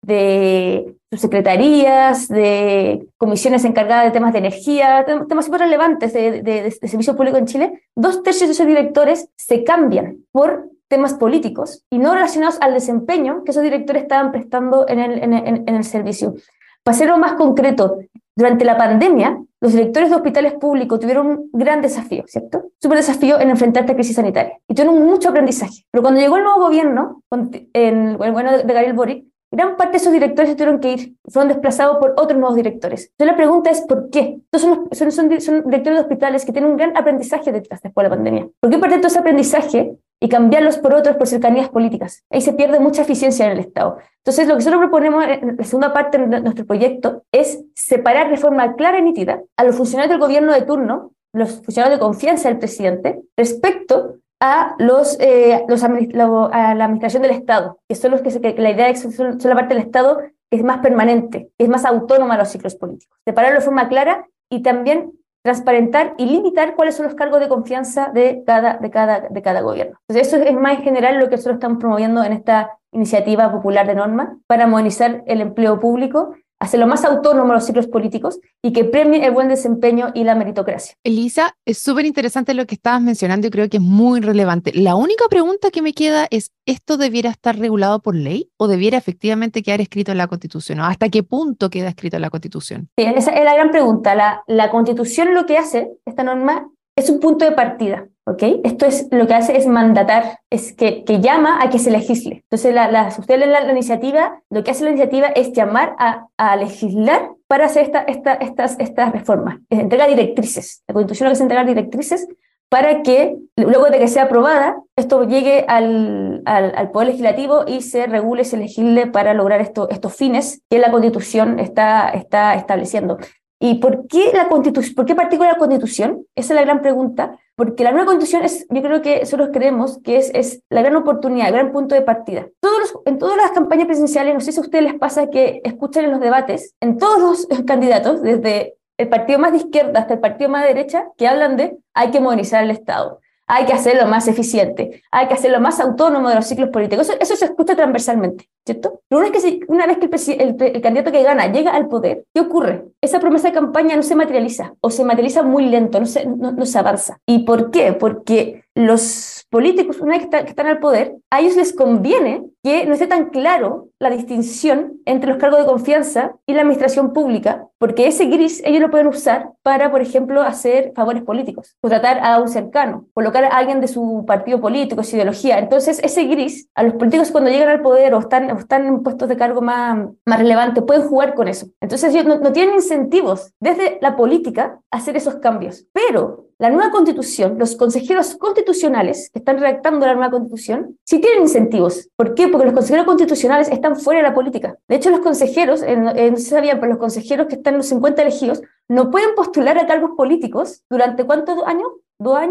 de subsecretarías, de comisiones encargadas de temas de energía, temas súper relevantes de, de, de servicio público en Chile, dos tercios de esos directores se cambian por temas políticos y no relacionados al desempeño que esos directores estaban prestando en el, en el, en el servicio. Para hacerlo más concreto, durante la pandemia, los directores de hospitales públicos tuvieron un gran desafío, ¿cierto? Súper desafío en enfrentar esta crisis sanitaria y tuvieron mucho aprendizaje. Pero cuando llegó el nuevo gobierno, en el gobierno de Gabriel Boric, gran parte de esos directores se tuvieron que ir, fueron desplazados por otros nuevos directores. Entonces la pregunta es ¿por qué? Entonces son, son, son, son directores de hospitales que tienen un gran aprendizaje detrás después de la pandemia. ¿Por qué perder todo ese aprendizaje y cambiarlos por otros por cercanías políticas? Ahí se pierde mucha eficiencia en el Estado. Entonces lo que nosotros proponemos en la segunda parte de nuestro proyecto es separar de forma clara y nítida a los funcionarios del gobierno de turno, los funcionarios de confianza del presidente, respecto a los, eh, los lo, a la administración del Estado, que son los que, se, que la idea es que son, son la parte del Estado que es más permanente, que es más autónoma a los ciclos políticos. Separarlo de forma clara y también transparentar y limitar cuáles son los cargos de confianza de cada, de cada, de cada gobierno. Entonces eso es más en general lo que nosotros estamos promoviendo en esta iniciativa popular de norma para modernizar el empleo público, hacerlo más autónomo a los ciclos políticos y que premie el buen desempeño y la meritocracia. Elisa, es súper interesante lo que estabas mencionando y creo que es muy relevante. La única pregunta que me queda es, ¿esto debiera estar regulado por ley o debiera efectivamente quedar escrito en la Constitución? ¿O hasta qué punto queda escrito en la Constitución? Sí, esa es la gran pregunta. La, la Constitución lo que hace, esta norma, es un punto de partida. ¿Okay? Esto es lo que hace es mandatar, es que, que llama a que se legisle. Entonces, la, la, si usted lee la, la iniciativa, lo que hace la iniciativa es llamar a, a legislar para hacer esta, esta, estas, estas reformas. Es entrega directrices. La Constitución lo que es entregar directrices para que, luego de que sea aprobada, esto llegue al, al, al Poder Legislativo y se regule, se legisle para lograr esto, estos fines que la Constitución está, está estableciendo. ¿Y por qué la Constitución? ¿Por qué particular la Constitución? Esa es la gran pregunta. Porque la nueva Constitución es, yo creo que nosotros creemos que es, es la gran oportunidad, el gran punto de partida. Todos los, en todas las campañas presidenciales, no sé si a ustedes les pasa que escuchan en los debates, en todos los candidatos, desde el partido más de izquierda hasta el partido más de derecha, que hablan de hay que modernizar el Estado, hay que hacerlo más eficiente, hay que hacerlo más autónomo de los ciclos políticos. Eso, eso se escucha transversalmente, ¿cierto? Pero una vez que, una vez que el, el, el candidato que gana llega al poder, ¿qué ocurre? Esa promesa de campaña no se materializa, o se materializa muy lento, no se, no, no se avanza. ¿Y por qué? Porque los políticos, una vez que, está, que están al poder, a ellos les conviene que no esté tan claro la distinción entre los cargos de confianza y la administración pública, porque ese gris ellos lo pueden usar para, por ejemplo, hacer favores políticos, contratar a un cercano, colocar a alguien de su partido político, su ideología. Entonces, ese gris, a los políticos cuando llegan al poder o están, o están en puestos de cargo más, más relevantes, pueden jugar con eso. Entonces, ellos no, no tienen incentivos desde la política a hacer esos cambios. Pero la nueva Constitución, los consejeros constitucionales que están redactando la nueva Constitución, sí tienen incentivos. ¿Por qué? Porque los consejeros constitucionales están fuera de la política. De hecho, los consejeros, eh, eh, no se sabían, pero los consejeros que están en los cincuenta elegidos no pueden postular a cargos políticos durante ¿cuántos años? ¿Dos años?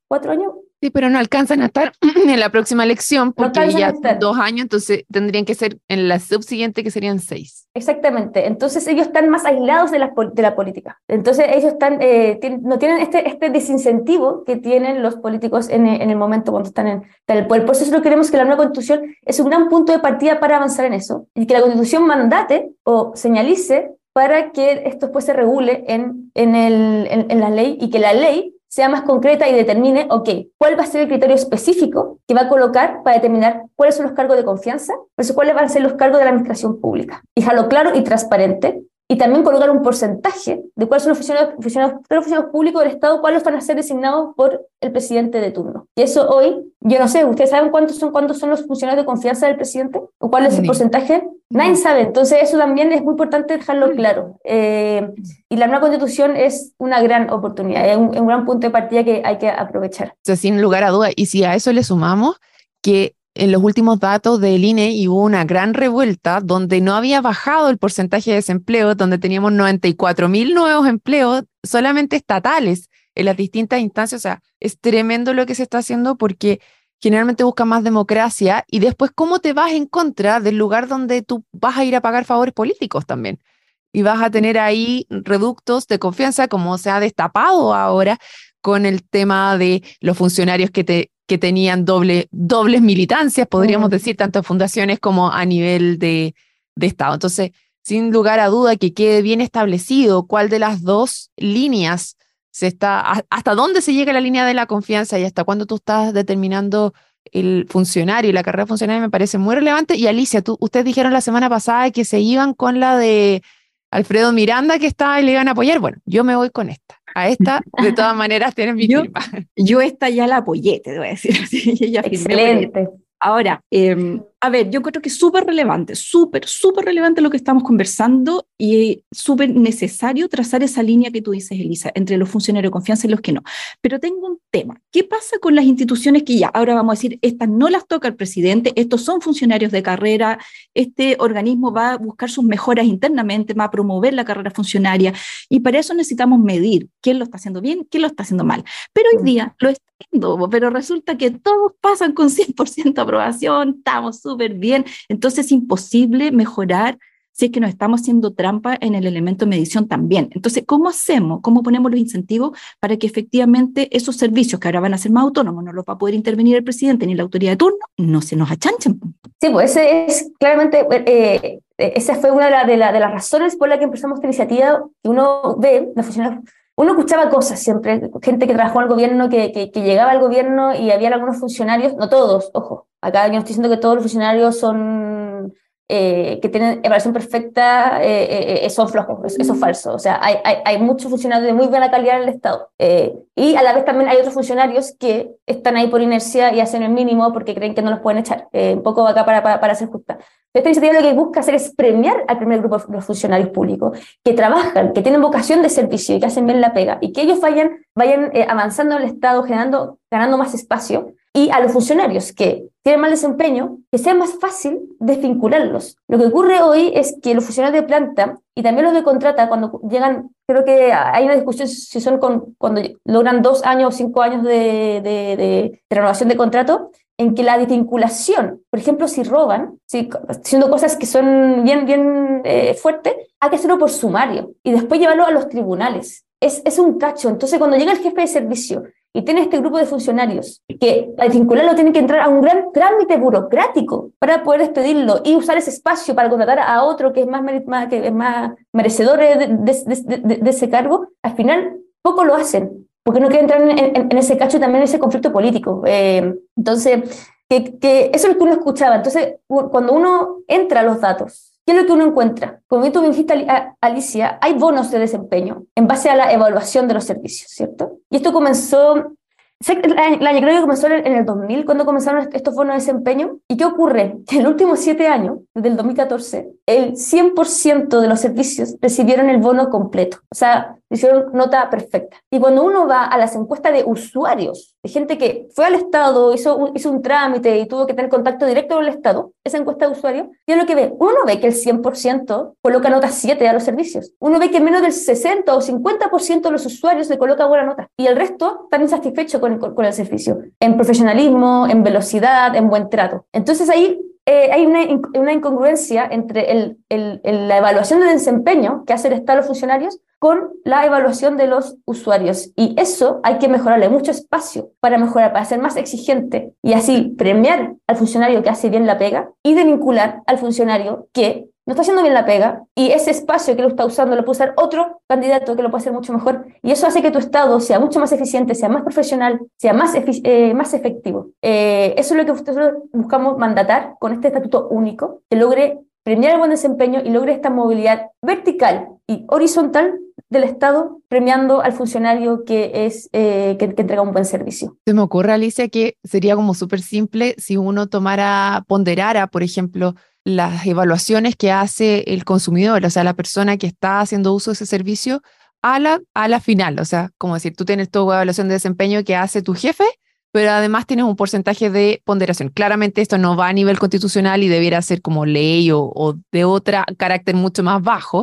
cuatro años. Sí, pero no alcanzan a estar en la próxima elección porque No ya son dos años, entonces tendrían que ser en la subsiguiente, que serían seis. Exactamente, entonces ellos están más aislados de la, de la política. Entonces ellos están, eh, tienen, no tienen este, este desincentivo que tienen los políticos en, en el momento cuando están en, en el poder. Por eso nosotros creemos que la nueva Constitución es un gran punto de partida para avanzar en eso, y que la Constitución mandate o señalice para que esto después se regule en, en, el, en, en la ley, y que la ley sea más concreta y determine, ok, cuál va a ser el criterio específico que va a colocar para determinar cuáles son los cargos de confianza, versus cuáles van a ser los cargos de la administración pública. Y dejarlo claro y transparente, y también colocar un porcentaje de cuáles son los funcionarios, funcionarios, los funcionarios públicos del Estado, cuáles van a ser designados por el presidente de turno. Y eso hoy, yo no sé, ¿ustedes saben cuántos son, cuántos son los funcionarios de confianza del presidente? ¿O cuál es el porcentaje? Nadie sabe, entonces eso también es muy importante dejarlo claro. Eh, y la nueva Constitución es una gran oportunidad, es un, es un gran punto de partida que hay que aprovechar. O sea, sin lugar a dudas, y si a eso le sumamos que en los últimos datos del I N E hubo una gran revuelta donde no había bajado el porcentaje de desempleo, donde teníamos noventa y cuatro mil nuevos empleos solamente estatales en las distintas instancias. O sea, es tremendo lo que se está haciendo, porque generalmente buscan más democracia, y después cómo te vas en contra del lugar donde tú vas a ir a pagar favores políticos también. Y vas a tener ahí reductos de confianza, como se ha destapado ahora con el tema de los funcionarios que te que tenían doble, dobles militancias, podríamos mm. decir, tanto en fundaciones como a nivel de, de Estado. Entonces, sin lugar a duda, que quede bien establecido cuál de las dos líneas se está, hasta dónde se llega la línea de la confianza y hasta cuándo tú estás determinando el funcionario y la carrera funcionaria, me parece muy relevante. Y Alicia, tú, ustedes dijeron la semana pasada que se iban con la de Alfredo Miranda, que estaba y le iban a apoyar. Bueno, yo me voy con esta. A esta, de todas maneras, tienen mi yo, firma. Yo esta ya la apoyé, te voy a decir así. Ya Excelente. Ahora, eh, a ver, yo creo que es súper relevante, súper, súper relevante lo que estamos conversando, y súper necesario trazar esa línea que tú dices, Elisa, entre los funcionarios de confianza y los que no. Pero tengo un tema. ¿Qué pasa con las instituciones que ya, ahora vamos a decir, estas no las toca el presidente, estos son funcionarios de carrera, este organismo va a buscar sus mejoras internamente, va a promover la carrera funcionaria, y para eso necesitamos medir quién lo está haciendo bien, quién lo está haciendo mal? Pero hoy día lo está haciendo, pero resulta que todos pasan con cien por ciento aprobación, estamos súper bien, entonces es imposible mejorar si es que nos estamos haciendo trampa en el elemento de medición también. Entonces, ¿cómo hacemos? ¿Cómo ponemos los incentivos para que efectivamente esos servicios que ahora van a ser más autónomos, no los va a poder intervenir el presidente ni la autoridad de turno, no se nos achanchen? Sí, pues ese es claramente, eh, esa fue una de, la, de, la, de las razones por la que empezamos esta iniciativa, que uno ve, los funcionarios, uno escuchaba cosas siempre, gente que trabajó en el gobierno, que, que, que llegaba al gobierno y había algunos funcionarios, no todos, ojo, acá yo no estoy diciendo que todos los funcionarios son, eh, que tienen evaluación perfecta, eh, eh, son flojos, eso, eso es falso, o sea, hay, hay, hay muchos funcionarios de muy buena calidad en el Estado, eh, y a la vez también hay otros funcionarios que están ahí por inercia y hacen el mínimo porque creen que no los pueden echar, eh, un poco acá para, para, para ser justa. Esta iniciativa lo que busca hacer es premiar al primer grupo de los funcionarios públicos que trabajan, que tienen vocación de servicio y que hacen bien la pega, y que ellos vayan, vayan eh, avanzando en el Estado, generando, ganando más espacio, y a los funcionarios que tienen mal desempeño, que sea más fácil desvincularlos. Lo que ocurre hoy es que los funcionarios de planta y también los de contrata, cuando llegan, creo que hay una discusión si son con, cuando logran dos años o cinco años de, de, de, de renovación de contrato, en que la desvinculación, por ejemplo, si roban, si, haciendo cosas que son bien, bien eh, fuertes, hay que hacerlo por sumario y después llevarlo a los tribunales. Es, es un cacho. Entonces, cuando llega el jefe de servicio y tiene este grupo de funcionarios que al desvincularlo tienen que entrar a un gran trámite burocrático para poder despedirlo y usar ese espacio para contratar a otro que es más, más, que es más merecedor de, de, de, de, de ese cargo, al final poco lo hacen, porque no quieren entrar en, en, en ese cacho y también en ese conflicto político. Eh, entonces, que, que eso es lo que uno escuchaba. Entonces, cuando uno entra a los datos, ¿qué es lo que uno encuentra? Como tú me dijiste, Alicia, hay bonos de desempeño en base a la evaluación de los servicios, ¿cierto? Y esto comenzó, la creo que comenzó en el dos mil, cuando comenzaron estos bonos de desempeño. ¿Y qué ocurre? Que en los últimos siete años, desde el dos mil catorce, el cien por ciento de los servicios recibieron el bono completo. O sea, hicieron nota perfecta. Y cuando uno va a las encuestas de usuarios, de gente que fue al Estado, hizo un, hizo un trámite y tuvo que tener contacto directo con el Estado, esa encuesta de usuarios, ¿qué es lo que ve? Uno no ve que el cien por ciento coloca nota siete a los servicios. Uno ve que menos del sesenta o cincuenta por ciento de los usuarios le coloca buena nota. Y el resto están insatisfechos con con, con, con el servicio, en profesionalismo, en velocidad, en buen trato. Entonces ahí eh, hay una, una incongruencia entre el, el, el, la evaluación de desempeño que hace el Estado a los funcionarios con la evaluación de los usuarios. Y eso hay que mejorarle, mucho espacio para mejorar, para ser más exigente y así premiar al funcionario que hace bien la pega y de vincular al funcionario que no está haciendo bien la pega y ese espacio que lo está usando lo puede usar otro candidato que lo puede hacer mucho mejor y eso hace que tu Estado sea mucho más eficiente, sea más profesional, sea más, efi- eh, más efectivo. Eh, eso es lo que nosotros buscamos mandatar con este estatuto único, que logre premiar el buen desempeño y logre esta movilidad vertical y horizontal del Estado, premiando al funcionario que, es, eh, que, que entrega un buen servicio. Se me ocurre, Alicia, que sería como súper simple si uno tomara, ponderara, por ejemplo, las evaluaciones que hace el consumidor, o sea, la persona que está haciendo uso de ese servicio a la, a la final. O sea, como decir, tú tienes tu evaluación de desempeño que hace tu jefe, pero además tienes un porcentaje de ponderación. Claramente esto no va a nivel constitucional y debiera ser como ley o, o de otro carácter mucho más bajo,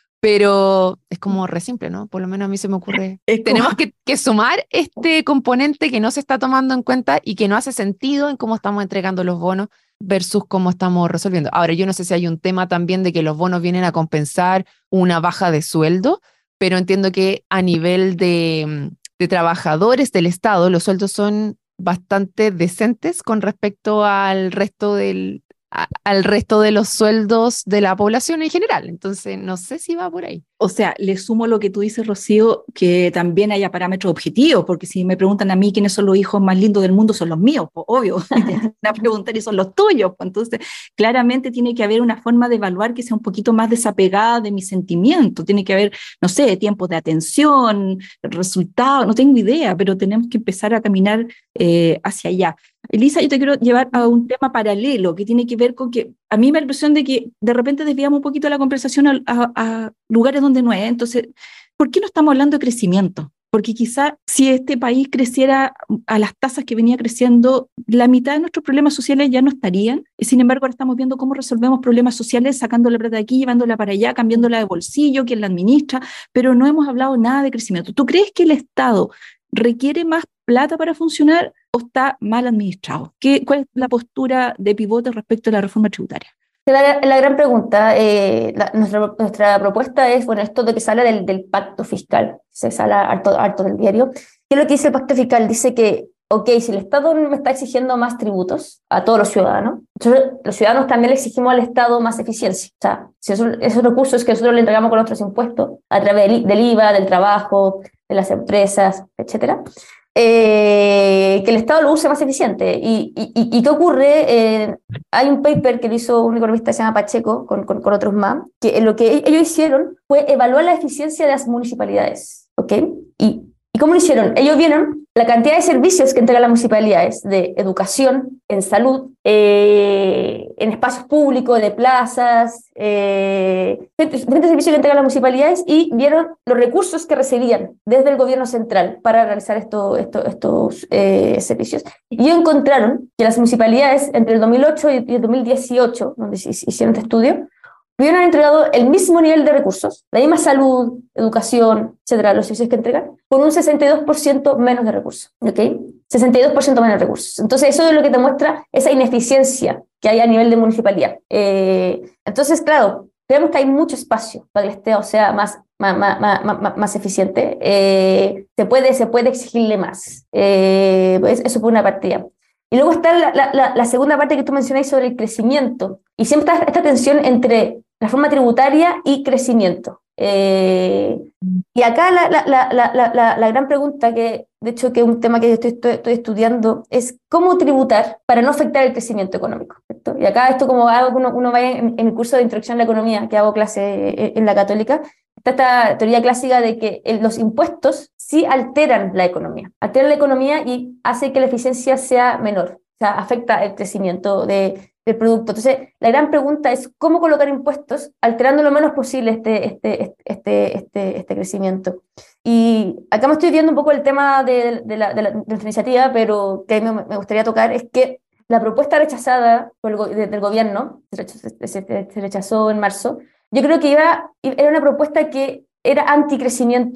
pero es como re simple, ¿no? Por lo menos a mí se me ocurre. Es como... Tenemos que, que sumar este componente que no se está tomando en cuenta y que no hace sentido en cómo estamos entregando los bonos versus cómo estamos resolviendo. Ahora, yo no sé si hay un tema también de que los bonos vienen a compensar una baja de sueldo, pero entiendo que a nivel de, de trabajadores del Estado, los sueldos son bastante decentes con respecto al resto del, a, al resto de los sueldos de la población en general. Entonces, no sé si va por ahí. O sea, le sumo lo que tú dices, Rocío, que también haya parámetros objetivos, porque si me preguntan a mí quiénes son los hijos más lindos del mundo, son los míos, pues, obvio. Me van a preguntar y son los tuyos. Pues, entonces, claramente tiene que haber una forma de evaluar que sea un poquito más desapegada de mi sentimiento. Tiene que haber, no sé, tiempos de atención, resultados, no tengo idea, pero tenemos que empezar a caminar eh, hacia allá. Elisa, yo te quiero llevar a un tema paralelo que tiene que ver con que a mí me da la impresión de que de repente desviamos un poquito la conversación a, a, a lugares donde no es. Entonces, ¿por qué no estamos hablando de crecimiento? Porque quizá si este país creciera a las tasas que venía creciendo, la mitad de nuestros problemas sociales ya no estarían. Y sin embargo, ahora estamos viendo cómo resolvemos problemas sociales sacando la plata de aquí, llevándola para allá, cambiándola de bolsillo, quién la administra, pero no hemos hablado nada de crecimiento. ¿Tú crees que el Estado requiere más plata para funcionar o está mal administrado? ¿Qué, ¿Cuál es la postura de pivote respecto a la reforma tributaria? La, la gran pregunta, eh, la, nuestra, nuestra propuesta es, bueno, esto de que sale del, del pacto fiscal, se sale harto, harto del diario. ¿Qué es lo que dice el pacto fiscal? Dice que, ok, si el Estado me está exigiendo más tributos a todos los ciudadanos, entonces los ciudadanos también le exigimos al Estado más eficiencia. O sea, si esos, esos recursos que nosotros le entregamos con nuestros impuestos, a través del, del I V A, del trabajo, de las empresas, etcétera, Eh, que el Estado lo use más eficiente. ¿Y, y, y qué ocurre? Eh, hay un paper que lo hizo un economista que se llama Pacheco, con, con, con otros más, que lo que ellos hicieron fue evaluar la eficiencia de las municipalidades. ¿Ok? Y, ¿Y cómo lo hicieron? Ellos vieron la cantidad de servicios que entregan las municipalidades, de educación, en salud, eh, en espacios públicos, de plazas, eh, diferentes servicios que entregan las municipalidades, y vieron los recursos que recibían desde el gobierno central para realizar esto, esto, estos eh, servicios. Y encontraron que las municipalidades entre el dos mil ocho y el dos mil dieciocho, donde se hicieron este estudio, hubieran entregado el mismo nivel de recursos, la misma salud, educación, etcétera, los servicios que entregan, con un sesenta y dos por ciento menos de recursos, ¿ok? sesenta y dos por ciento menos de recursos. Entonces, eso es lo que te muestra esa ineficiencia que hay a nivel de municipalidad. Eh, entonces, claro, creemos que hay mucho espacio para que el Estado sea más, más, más, más, más eficiente. Eh, se, puede, se puede exigirle más. Eh, eso por una partida. Y luego está la, la, la segunda parte que tú mencionáis sobre el crecimiento. Y siempre está esta tensión entre reforma tributaria y crecimiento. Eh, y acá la, la, la, la, la, la gran pregunta, que de hecho que es un tema que yo estoy, estoy, estoy estudiando, es cómo tributar para no afectar el crecimiento económico, ¿cierto? Y acá esto, como hago, uno, uno va en, en mi curso de introducción a la economía, que hago clase en la Católica, está esta teoría clásica de que el, los impuestos sí alteran la economía, alteran la economía y hace que la eficiencia sea menor, o sea, afecta el crecimiento de, del producto. Entonces, la gran pregunta es cómo colocar impuestos alterando lo menos posible este, este, este, este, este crecimiento. Y acá me estoy viendo un poco el tema de, de, la, de, la, de la iniciativa, pero que a mí me, me gustaría tocar es que la propuesta rechazada por el, de, del gobierno, se rechazó, se, se rechazó en marzo, yo creo que iba, era una propuesta que era anticrecimiento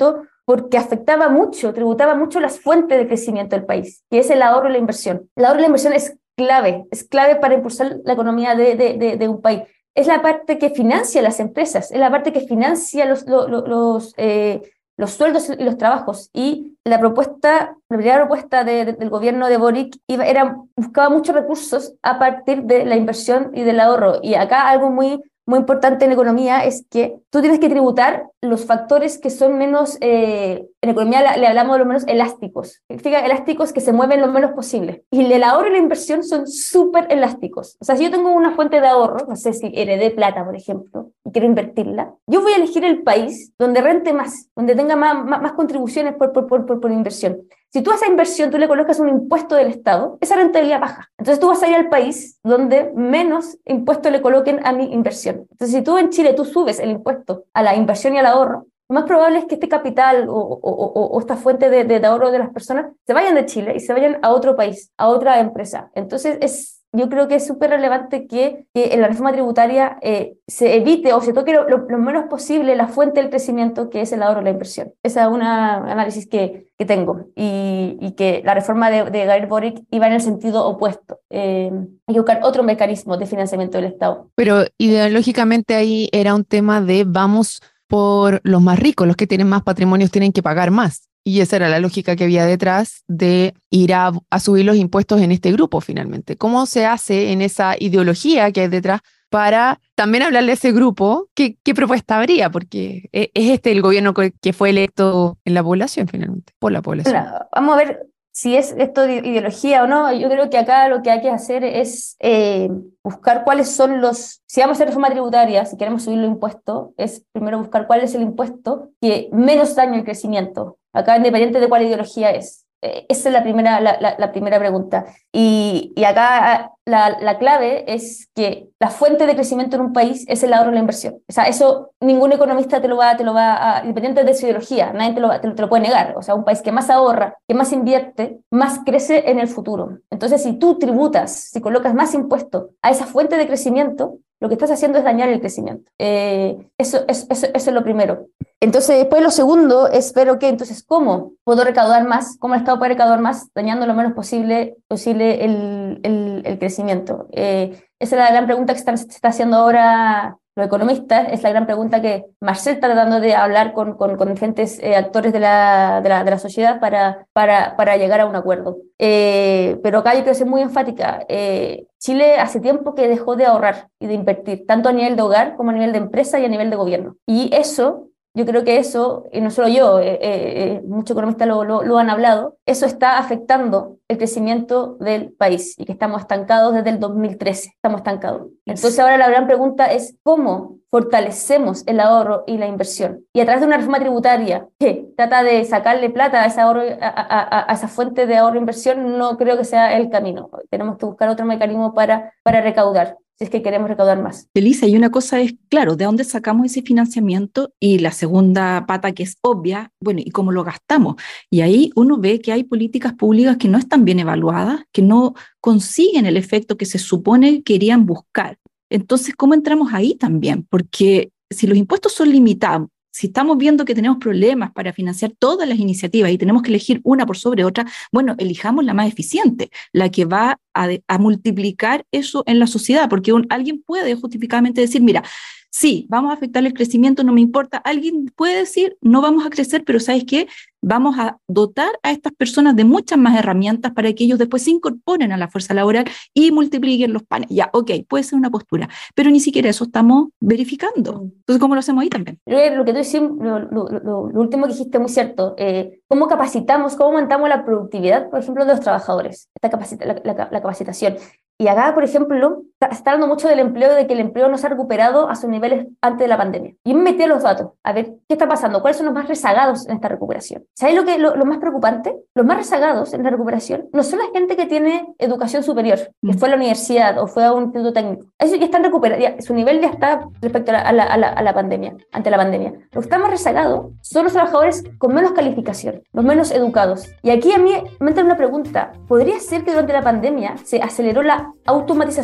porque afectaba mucho, tributaba mucho las fuentes de crecimiento del país, que es el ahorro y la inversión. El ahorro y la inversión es clave, es clave para impulsar la economía de, de, de, de un país. Es la parte que financia las empresas, es la parte que financia los, los, los, eh, los sueldos y los trabajos. Y la propuesta, la primera propuesta de, de, del gobierno de Boric iba, era, buscaba muchos recursos a partir de la inversión y del ahorro. Y acá algo muy, muy importante en economía es que tú tienes que tributar los factores que son menos, eh, en economía le, le hablamos de los menos elásticos. Significa elásticos que se mueven lo menos posible. Y el ahorro y la inversión son súper elásticos. O sea, si yo tengo una fuente de ahorro, no sé si heredé plata, por ejemplo, y quiero invertirla, yo voy a elegir el país donde rente más, donde tenga más, más, más contribuciones por, por, por, por, por inversión. Si tú a esa inversión tú le colocas un impuesto del Estado, esa rentabilidad baja. Entonces tú vas a ir al país donde menos impuestos le coloquen a mi inversión. Entonces si tú en Chile tú subes el impuesto a la inversión y al ahorro, lo más probable es que este capital o, o, o, o esta fuente de, de, de ahorro de las personas se vayan de Chile y se vayan a otro país, a otra empresa. Entonces es... Yo creo que es súper relevante que, que en la reforma tributaria eh, se evite o se toque lo, lo, lo menos posible la fuente del crecimiento, que es el ahorro y la inversión. Ese es un análisis que, que tengo y, y que la reforma de, de Gabriel Boric iba en el sentido opuesto. Eh, hay que buscar otro mecanismo de financiamiento del Estado. Pero ideológicamente ahí era un tema de vamos por los más ricos, los que tienen más patrimonios tienen que pagar más. Y esa era la lógica que había detrás de ir a, a subir los impuestos en este grupo finalmente. ¿Cómo se hace en esa ideología que hay detrás para también hablarle a ese grupo? ¿Qué, qué propuesta habría? Porque es este el gobierno que fue electo en la población finalmente, por la población. Bueno, vamos a ver si es esto de ideología o no. Yo creo que acá lo que hay que hacer es eh, buscar cuáles son los... Si vamos a hacer reforma tributaria, si queremos subir los impuestos, es primero buscar cuál es el impuesto que menos daña el crecimiento. Acá, independiente de cuál ideología es. Eh, esa es la primera, la, la, la primera pregunta. Y, y acá la, la clave es que la fuente de crecimiento en un país es el ahorro y la inversión. O sea, eso ningún economista te lo va, te lo va a, independiente de su ideología, nadie te lo, te, te lo puede negar. O sea, un país que más ahorra, que más invierte, más crece en el futuro. Entonces, si tú tributas, si colocas más impuestos a esa fuente de crecimiento, lo que estás haciendo es dañar el crecimiento. Eh, eso, eso, eso, eso es lo primero. Entonces, después lo segundo es ver, ok, entonces, ¿cómo puedo recaudar más? ¿Cómo el Estado puede recaudar más? Dañando lo menos posible, posible el, el, el crecimiento. Eh, esa es la gran pregunta que están, se está haciendo ahora los economistas, es la gran pregunta que Marcel está tratando de hablar con, con, con diferentes eh, actores de la, de, la, de la sociedad para, para, para llegar a un acuerdo. Eh, pero acá yo quiero ser muy enfática. Eh, Chile hace tiempo que dejó de ahorrar y de invertir, tanto a nivel de hogar como a nivel de empresa y a nivel de gobierno. Y eso... Yo creo que eso, y no solo yo, eh, eh, muchos economistas lo, lo, lo han hablado, eso está afectando el crecimiento del país y que estamos estancados desde el dos mil trece, estamos estancados. Entonces ahora la gran pregunta es cómo fortalecemos el ahorro y la inversión. Y a través de una reforma tributaria que trata de sacarle plata a ese ahorro, a, a, a esa fuente de ahorro e inversión, no creo que sea el camino. Tenemos que buscar otro mecanismo para, para recaudar, si es que queremos recaudar más. Elisa, y una cosa es, claro, ¿de dónde sacamos ese financiamiento? Y la segunda pata, que es obvia, bueno, ¿y cómo lo gastamos? Y ahí uno ve que hay políticas públicas que no están bien evaluadas, que no consiguen el efecto que se supone querían buscar. Entonces, ¿cómo entramos ahí también? Porque si los impuestos son limitados, si estamos viendo que tenemos problemas para financiar todas las iniciativas y tenemos que elegir una por sobre otra, bueno, elijamos la más eficiente, la que va a, a multiplicar eso en la sociedad, porque un, alguien puede justificadamente decir, mira, sí, vamos a afectar el crecimiento, no me importa. Alguien puede decir, no vamos a crecer, pero ¿sabes qué? Vamos a dotar a estas personas de muchas más herramientas para que ellos después se incorporen a la fuerza laboral y multipliquen los panes. Ya, ok, puede ser una postura, pero ni siquiera eso estamos verificando. Entonces, ¿cómo lo hacemos ahí también? Lo que tú decís, lo, lo, lo, lo último que dijiste muy cierto. Eh, ¿Cómo capacitamos, cómo aumentamos la productividad, por ejemplo, de los trabajadores? Esta capacita, la, la, la capacitación. Y acá, por ejemplo, se está hablando mucho del empleo, de que el empleo no se ha recuperado a sus niveles antes de la pandemia. Y me metí a los datos, a ver qué está pasando, cuáles son los más rezagados en esta recuperación. ¿Sabéis lo, que, lo, lo más preocupante? Los más rezagados en la recuperación no son la gente que tiene educación superior, que fue a la universidad o fue a un instituto técnico. Esos ya están recuperados, ya, su nivel ya está respecto a la, a, la, a, la, a la pandemia, ante la pandemia. Los que están más rezagados son los trabajadores con menos calificación, los menos educados. Y aquí a mí me entra una pregunta. ¿Podría ser que durante la pandemia se aceleró la automatización del,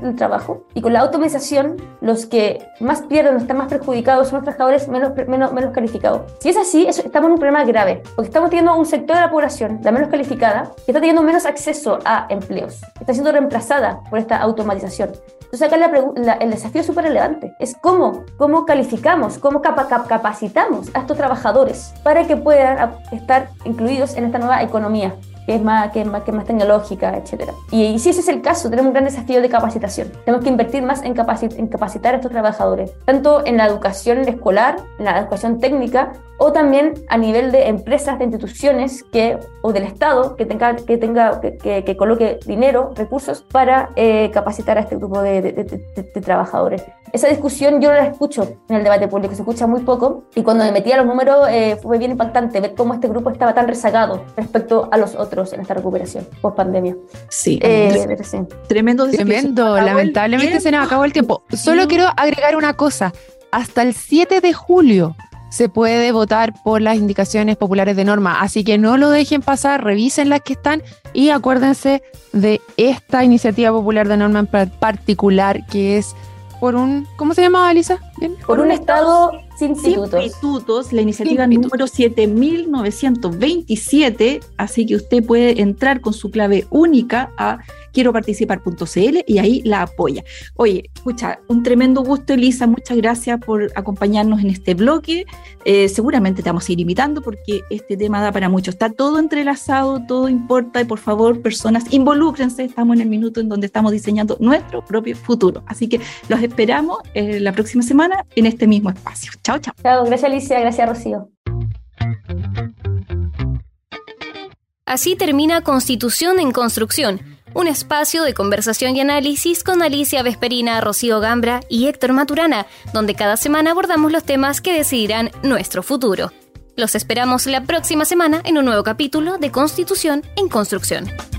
del trabajo, y con la automatización los que más pierden, los que están más perjudicados son los trabajadores menos, menos, menos calificados. Si es así, eso, estamos en un problema grave, porque estamos teniendo un sector de la población, la menos calificada, que está teniendo menos acceso a empleos, está siendo reemplazada por esta automatización. Entonces acá la la, el desafío es súper relevante, es cómo, cómo calificamos, cómo capa, cap, capacitamos a estos trabajadores para que puedan estar incluidos en esta nueva economía, que es más, que es más, que es más tecnológica, etcétera. Y, y si ese es el caso, tenemos un gran desafío de capacitación. Tenemos que invertir más en, capacit en capacitar a estos trabajadores, tanto en la educación escolar, en la educación técnica, o también a nivel de empresas, de instituciones que, o del Estado que tenga, que, tenga, que, que, que coloque dinero, recursos para eh, capacitar a este grupo de, de, de, de, de trabajadores. Esa discusión yo no la escucho en el debate público, se escucha muy poco, y cuando me metí a los números eh, fue bien impactante ver cómo este grupo estaba tan rezagado respecto a los otros en esta recuperación post pandemia. Sí, eh, sí. tremendo. Tremendo, lamentablemente se nos acabó el tiempo. Solo quiero agregar una cosa, hasta el siete de julio se puede votar por las indicaciones populares de norma, así que no lo dejen pasar, revisen las que están y acuérdense de esta iniciativa popular de norma en particular, que es por un, ¿cómo se llamaba, Elisa? ¿Bien? Por, por un, un estado sin institutos. Sin institutos, la iniciativa número siete mil novecientos veintisiete, así que usted puede entrar con su clave única a quiero participar punto c l y ahí la apoya. Oye, escucha, un tremendo gusto, Elisa, muchas gracias por acompañarnos en este bloque. Eh, seguramente te vamos a ir invitando porque este tema da para mucho. Está todo entrelazado, todo importa y por favor, personas, involúcrense, estamos en el minuto en donde estamos diseñando nuestro propio futuro. Así que los esperamos eh, la próxima semana en este mismo espacio. Chao, chao. Chao, gracias Alicia, gracias Rocío. Así termina Constitución en Construcción, un espacio de conversación y análisis con Alicia Vesperina, Rocío Gambra y Héctor Maturana, donde cada semana abordamos los temas que decidirán nuestro futuro. Los esperamos la próxima semana en un nuevo capítulo de Constitución en Construcción.